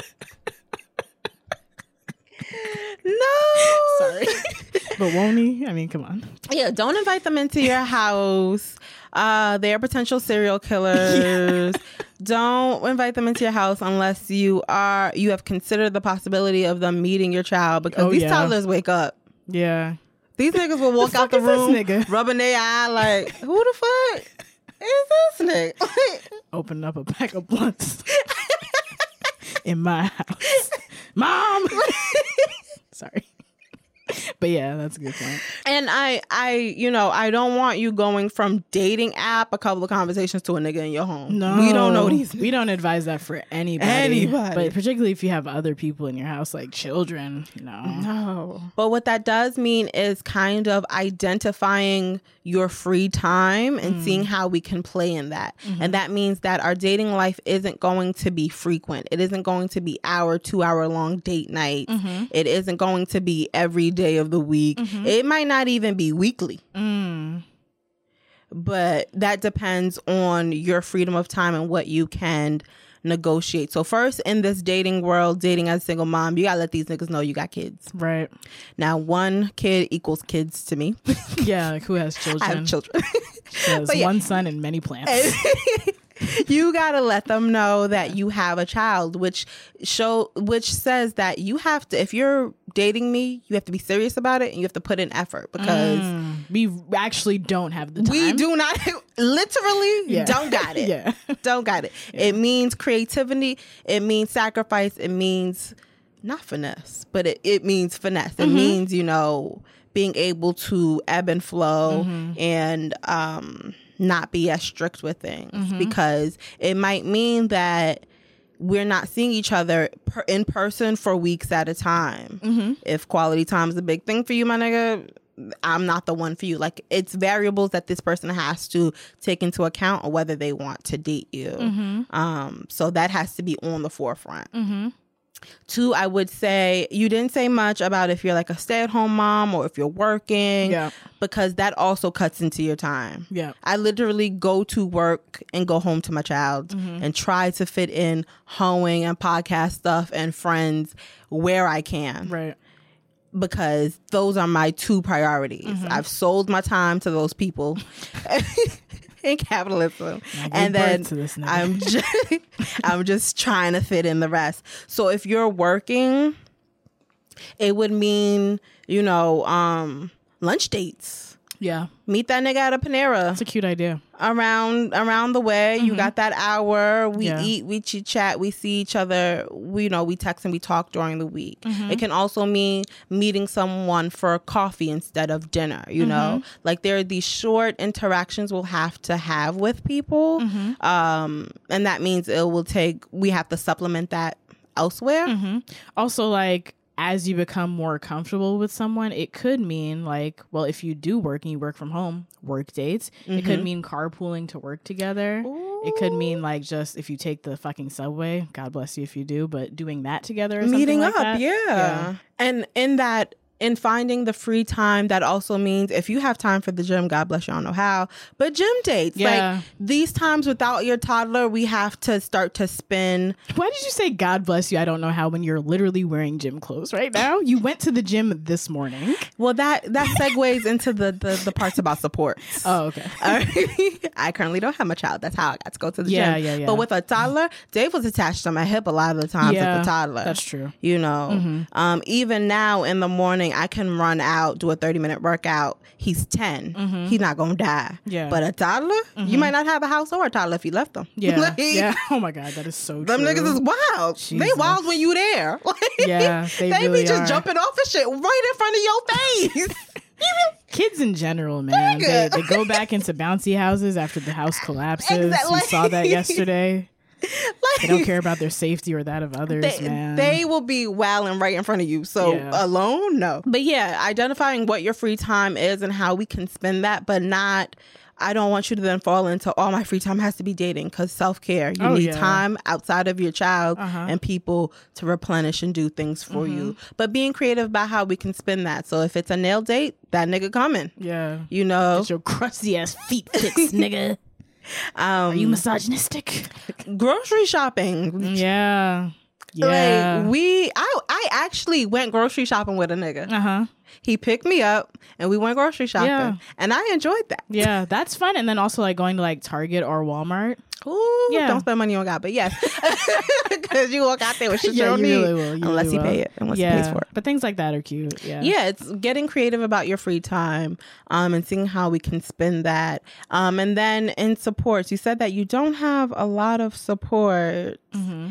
No. Sorry. But won't he? I mean, come on. Yeah, don't invite them into your house. They're potential serial killers. Don't invite them into your house unless you have considered the possibility of them meeting your child, because these toddlers wake up. Yeah. These niggas will walk out the fuck is room this nigga? rubbing their eye like, who the fuck is this nigga? Open up a pack of blunts in my house. Mom! Sorry. But yeah, that's a good point. And I don't want you going from dating app, a couple of conversations to a nigga in your home. No, we don't know these. We don't advise that for anybody. But particularly if you have other people in your house, like children, No. But what that does mean is kind of identifying your free time and seeing how we can play in that. And that means that our dating life isn't going to be frequent. It isn't going to be 2-hour long date nights. It isn't going to be every day of the week. It might not even be weekly. But that depends on your freedom of time and what you can negotiate. So first, in this dating world, dating as a single mom, you gotta let these niggas know you got kids. Right. Now, 1 kid equals kids to me. Yeah, like who has children? I have children. She has one son and many plants. You gotta let them know that you have a child, which says that you have to, if you're dating me, you have to be serious about it and you have to put in effort, because we actually don't have the time. We do not literally don't got it. Yeah. Don't got it. Yeah. It means creativity. It means sacrifice. It means not finesse, but it means finesse. It means, being able to ebb and flow and not be as strict with things, because it might mean that we're not seeing each other in person for weeks at a time. If quality time is a big thing for you, my nigga, I'm not the one for you. Like, it's variables that this person has to take into account or whether they want to date you. So that has to be on the forefront. 2, I would say, you didn't say much about if you're like a stay-at-home mom or if you're working, because that also cuts into your time. I literally go to work and go home to my child and try to fit in hoeing and podcast stuff and friends where I can. Right. Because those are my 2 priorities. I've sold my time to those people in capitalism, and then I'm just trying to fit in the rest. So if you're working, it would mean lunch dates. Yeah. Meet that nigga at a Panera. That's a cute idea. Around the way. You got that hour. We eat, we chit chat, we see each other. We text and we talk during the week. It can also mean meeting someone for coffee instead of dinner, Like, there are these short interactions we'll have to have with people. And that means we have to supplement that elsewhere. Also, like, as you become more comfortable with someone, it could mean like, well, if you do work and you work from home, work dates. It could mean carpooling to work together. Ooh. It could mean like just if you take the fucking subway, God bless you if you do, but doing that together or meeting something up, like that. Yeah. And in finding the free time, that also means if you have time for the gym, God bless you, I don't know how, but gym dates. Like, these times without your toddler, we have to start to spin. Why did you say God bless you, I don't know how, when you're literally wearing gym clothes right now? You went to the gym this morning. Well, that segues into the parts about support. Oh, okay. I currently don't have my child. That's how I got to go to the gym. Yeah. But with a toddler, Dave was attached to my hip a lot of the times with the toddler. That's true. Even now in the morning, I can run out, do a 30-minute workout. He's 10. He's not going to die. Yeah. But a toddler, you might not have a house or a toddler if you left them. Yeah. Yeah. Oh my God, that is so true. Them niggas is wild. Jesus. They wild when you there. Yeah, they really be just are. Jumping off of shit right in front of your face. Kids in general, man. They go back into bouncy houses after the house collapses. Exactly. We saw that yesterday. They don't care about their safety or that of others, man. They will be wilding right in front of you. So alone, no. But yeah, identifying what your free time is and how we can spend that, but not, I don't want you to then fall into all my free time has to be dating, because self-care. You need time outside of your child and people to replenish and do things for you. But being creative about how we can spend that. So if it's a nail date, that nigga coming. Yeah. Get your crusty ass feet fixed, nigga. Are you misogynistic? Grocery shopping. Yeah. Like, I actually went grocery shopping with a nigga. He picked me up and we went grocery shopping, and I enjoyed that. Yeah, that's fun. And then also like going to like Target or Walmart. Ooh, don't spend money on God, but yes, because you walk out there with shit you don't need, really will. Unless he pay it, unless he pays for it. But things like that are cute. Yeah, it's getting creative about your free time, and seeing how we can spend that. And then in supports, you said that you don't have a lot of support,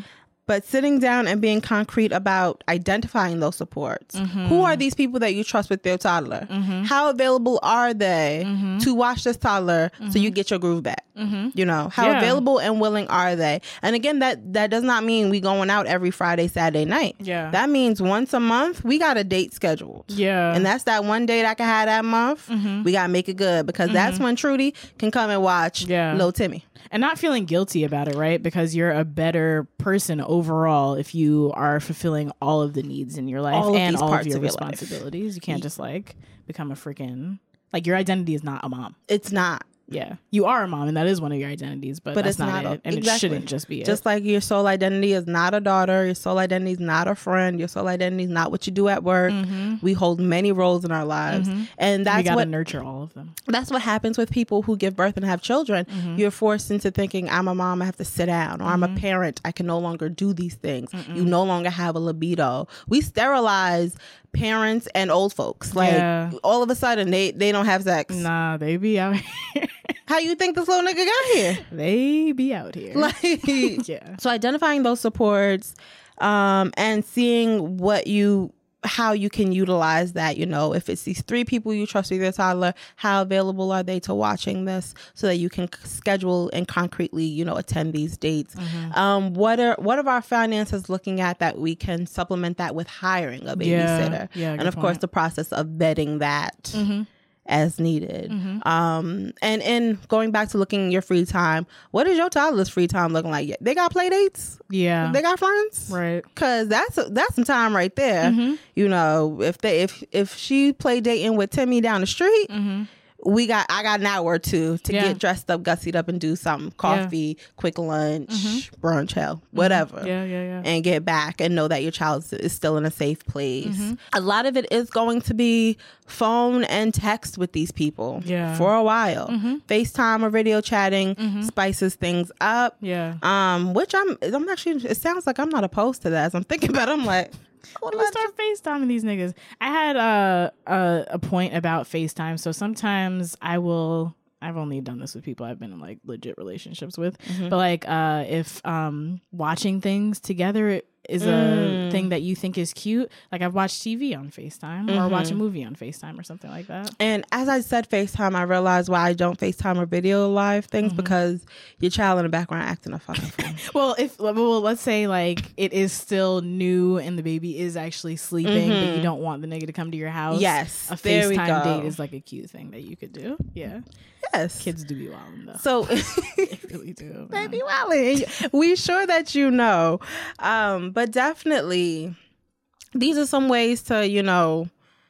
but sitting down and being concrete about identifying those supports. Who are these people that you trust with their toddler? How available are they to watch this toddler so you get your groove back? You know, how available and willing are they? And again, that does not mean we going out every Friday, Saturday night. Yeah. That means once a month we got a date scheduled. Yeah. And that's that one date I can have that month. We got to make it good, because that's when Trudy can come and watch Lil Timmy. And not feeling guilty about it, right? Because you're a better person overall if you are fulfilling all of the needs in your life and all of your responsibilities. You can't just like become a freaking, like, your identity is not a mom. It's not. Yeah. You are a mom, and that is one of your identities, but that's it's not it. And it shouldn't just be it. Just like your soul identity is not a daughter, your soul identity is not a friend, your soul identity is not what you do at work. We hold many roles in our lives. And that's we gotta what nurture all of them. That's what happens with people who give birth and have children. You're forced into thinking, I'm a mom, I have to sit down, or I'm a parent, I can no longer do these things. You no longer have a libido. We sterilize parents and old folks. Like, all of a sudden they don't have sex. Nah, they be out here. How you think this little nigga got here? They be out here. Like, yeah. So identifying those supports, and seeing how you can utilize that. You know, if it's these 3 people you trust with your toddler, how available are they to watching this, so that you can schedule and concretely, you know, attend these dates. What of our finances looking at that we can supplement that with hiring a babysitter? And of course the process of vetting that as needed. And in going back to looking at your free time, what is your toddler's free time looking like? They got play dates? Yeah. They got friends? Right. Cause that's some time right there. You know, if she play dating with Timmy down the street, I got an hour or two to get dressed up, gussied up, and do something. Coffee, quick lunch, brunch, hell, whatever. And get back and know that your child is still in a safe place. A lot of it is going to be phone and text with these people for a while. FaceTime or video chatting spices things up. Which I'm actually, it sounds like I'm not opposed to that. As I'm thinking about it, I'm like, let's start FaceTiming these niggas. I had a point about FaceTime. So sometimes I've only done this with people I've been in like legit relationships with. But like if watching things together is a thing that you think is cute, like I've watched TV on FaceTime or watch a movie on FaceTime or something like that. And as I said FaceTime, I realized why I don't FaceTime or video live things, because your child in the background acting a fucking fool. well, let's say like it is still new and the baby is actually sleeping, but you don't want the nigga to come to your house. Yes, a FaceTime date is like a cute thing that you could do. Yeah. Yes. Kids do be wildin' though. So they really do. They be wildin'. We sure that you know. But definitely these are some ways to, you know,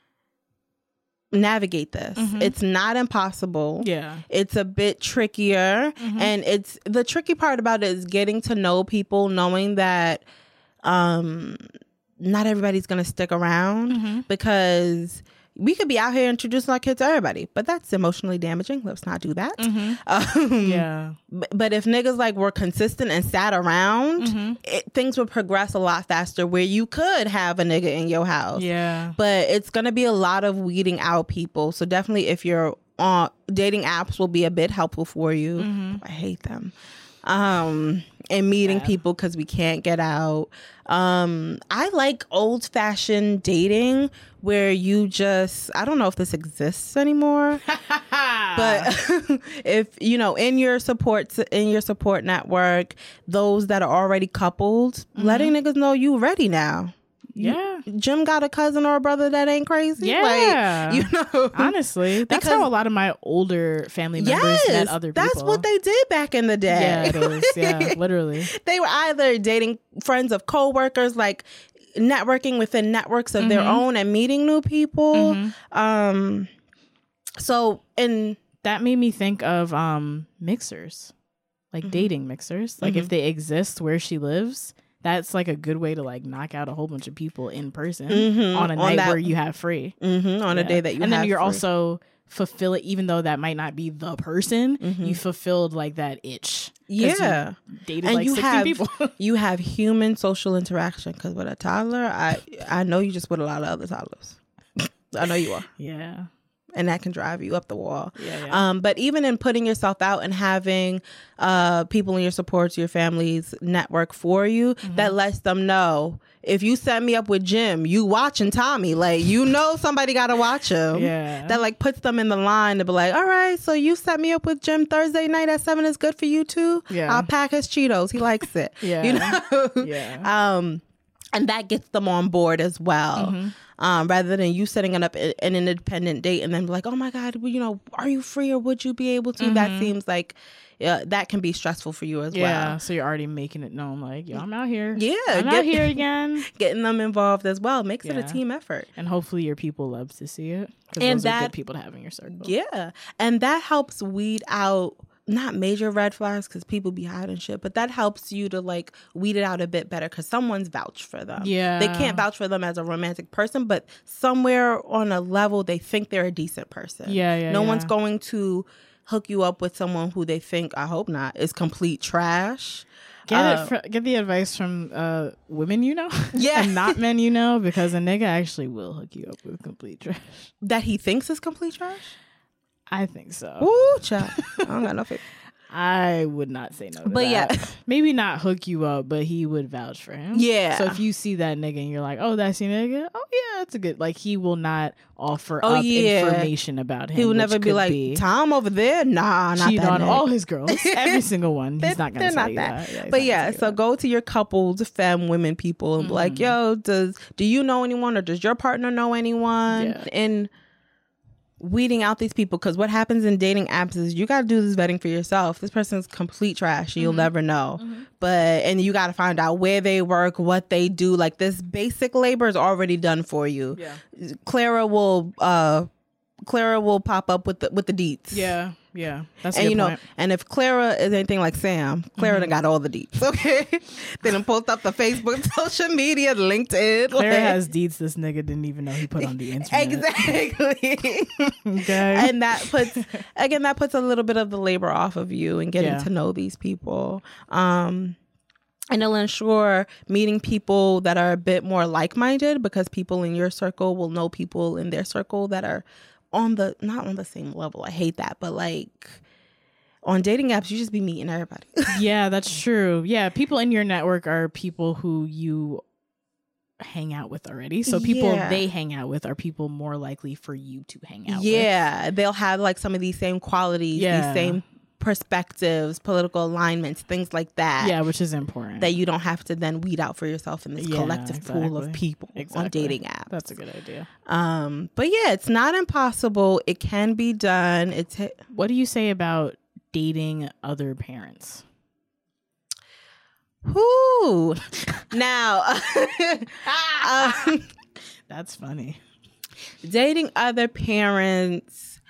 navigate this. It's not impossible. Yeah. It's a bit trickier. And it's the tricky part about it is getting to know people, knowing that not everybody's gonna stick around, because we could be out here introducing our kids to everybody, but that's emotionally damaging. Let's not do that. But if niggas like were consistent and sat around, things would progress a lot faster, where you could have a nigga in your house. Yeah. But it's going to be a lot of weeding out people. So definitely if you're on dating apps will be a bit helpful for you. I hate them. And meeting people because we can't get out. I like old fashioned dating where you just, I don't know if this exists anymore, but if, you know, in your support network, those that are already coupled, letting niggas know you ready now. Yeah. Jim got a cousin or a brother that ain't crazy. Yeah. Like, you know. Honestly. That's how a lot of my older family members met other people. That's what they did back in the day. Yeah, it is. Yeah, literally. They were either dating friends of coworkers, like networking within networks of their own and meeting new people. So, and that made me think of mixers, like dating mixers. Like if they exist where she lives, that's like a good way to like knock out a whole bunch of people in person on a night where you have free. On a day that you have and then you're free. Also fulfill it, even though that might not be the person, you fulfilled like that itch. Yeah. Dated and like you 16 have, people. You have human social interaction, because with a toddler, I know you just with a lot of other toddlers. I know you are. Yeah. And that can drive you up the wall. Yeah. But even in putting yourself out and having people in your supports, your family's network for you, that lets them know, if you set me up with Jim, you watching Tommy. Like, you know somebody got to watch him. Yeah. That, like, puts them in the line to be like, all right, so you set me up with Jim Thursday night at 7 is good for you too? Yeah. I'll pack his Cheetos. He likes it. Yeah. You know? Yeah. And that gets them on board as well. Rather than you setting it up an independent date and then be like, oh my God, well, you know, are you free or would you be able to? That seems like that can be stressful for you as well. So you're already making it known, like, yo, I'm out here. Yeah. I'm out here again. Getting them involved as well makes it a team effort. And hopefully your people love to see it. Because And those are that- good people to have in your circle. Yeah. And that helps weed out, not major red flags because people be hiding shit, but that helps you to like weed it out a bit better because someone's vouched for them. Yeah. They can't vouch for them as a romantic person, but somewhere on a level they think they're a decent person. Yeah. No one's going to hook you up with someone who they think, I hope not, is complete trash. Get the advice from women you know, Yeah. and not men you know, because a nigga actually will hook you up with complete trash. That he thinks is complete trash? I think so. Ooh, child. I don't got no faith. I would not say no to But that. yeah. Maybe not hook you up, but he would vouch for him. Yeah. So if you see that nigga and you're like, oh, that's your nigga? Oh, yeah, that's a good... Like, he will not offer up information about him. He will which never be could like, Tom over there? Nah, not cheat that on nigga. all his girls. Every single one. He's not going to They're tell you that. that. Yeah, he's But not yeah, gonna tell so you that. go to your coupled femme women people and be like, yo, do you know anyone or does your partner know anyone? Yeah. And weeding out these people, because what happens in dating apps is you got to do this vetting for yourself. This person's complete trash. You'll never know. And you got to find out where they work, what they do. Like, this basic labor is already done for you. Yeah. Clara will pop up with the deets. Yeah. That's a And good you know, point. and if Clara is anything like Sam, Clara done got all the deets. Okay, they done post up the Facebook, social media, LinkedIn. Claire like- has deeds this nigga didn't even know he put on the internet. exactly. Okay. And that puts a little bit of the labor off of you and getting Yeah. to know these people. And it'll ensure meeting people that are a bit more like-minded, because people in your circle will know people in their circle that are not on the same level. I hate that, but like on dating apps, you just be meeting everybody. Yeah, that's true. Yeah, people in your network are people who you hang out with already. So people Yeah. they hang out with are people more likely for you to hang out with. Yeah, they'll have like some of these same qualities, Yeah. these same perspectives, political alignments, things like that. Yeah, which is important. That you don't have to then weed out for yourself in this Yeah, collective pool of exactly. people on Exactly. dating apps. That's a good idea. But yeah, it's not impossible. It can be done. What do you say about dating other parents? Whoo. Now, That's funny. dating other parents.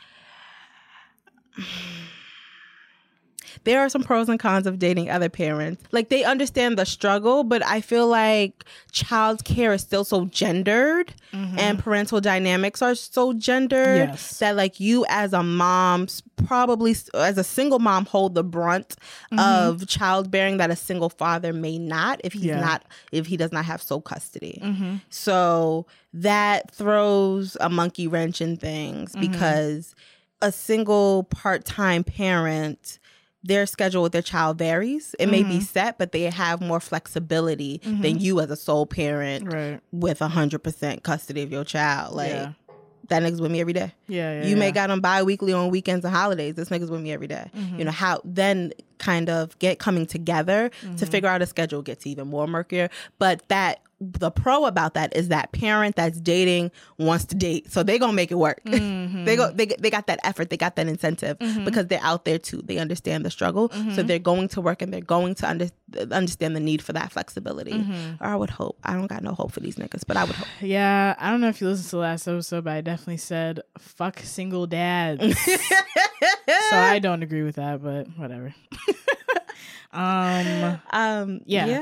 There are some pros and cons of dating other parents. Like, they understand the struggle, but I feel like childcare is still so gendered and parental dynamics are so gendered Yes. that like you as a mom, probably as a single mom, hold the brunt of childbearing that a single father may not if he does not have sole custody. So that throws a monkey wrench in things, because a single part-time parent, their schedule with their child varies. It may be set, but they have more flexibility than you as a sole parent Right. with 100% custody of your child. Like, Yeah. that nigga's with me every day. Yeah. You may got him bi-weekly on weekends and holidays. This nigga's with me every day. You know, how then kind of coming together to figure out a schedule gets even more murkier. But the pro about that is that parent that's dating wants to date, so they gonna make it work. They got that effort, they got that incentive, because they're out there too. They understand the struggle, so they're going to work and they're going to understand the need for that flexibility. Or I would hope. I don't got no hope for these niggas, but I would hope. Yeah, I don't know if you listened to the last episode, but I definitely said fuck single dads. So I don't agree with that, but whatever. Yeah.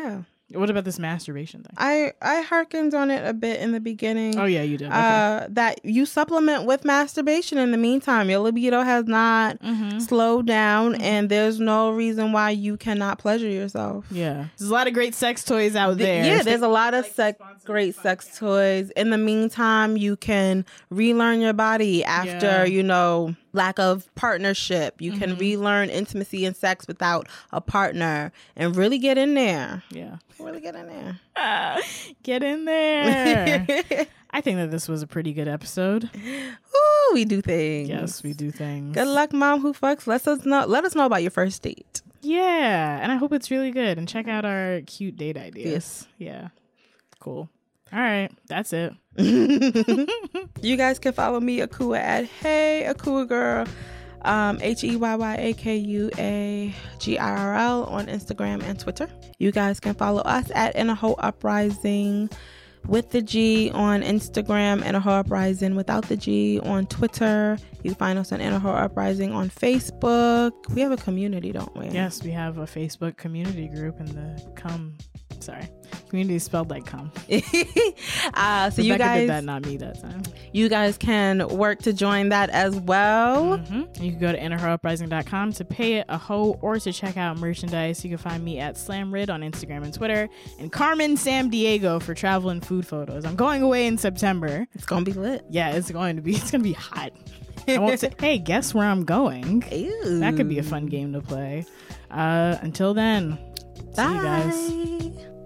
What about this masturbation thing? I hearkened on it a bit in the beginning. Oh yeah, you did. Okay. That you supplement with masturbation in the meantime. Your libido has not slowed down, and there's no reason why you cannot pleasure yourself. Yeah, there's a lot of great sex toys out there. Yeah, there's a lot of great sex toys. In the meantime, you can relearn your body after lack of partnership. You can relearn intimacy and sex without a partner and really get in there. Yeah. Really get in there. Get in there. I think that this was a pretty good episode. Ooh, we do things. Yes, we do things. Good luck, Mom Who Fucks. Let us know about your first date. Yeah, and I hope it's really good. And check out our cute date ideas. Yes. Yeah. Cool. All right, that's it. You guys can follow me, Akua, at Hey Akua Girl, HEYYAKUAGIRL on Instagram and Twitter. You guys can follow us at In a Hoe Uprising with the G on Instagram, In a Hoe Uprising without the G on Twitter. You can find us on In a Hoe Uprising on Facebook. We have a community, don't we? Yes, we have a Facebook community group in the community spelled like cum. So Rebecca you guys did that, not me that time. You guys can work to join that as well. You can go to innerhoeuprising.com to pay a hoe or to check out merchandise. You can find me at SlamRid on Instagram and Twitter, and Carmen Sam Diego for travel and food photos. I'm going away in September. It's gonna be lit. Yeah, it's gonna be hot. I won't say, hey, guess where I'm going. Ew. That could be a fun game to play. Until then, see you guys. Bye.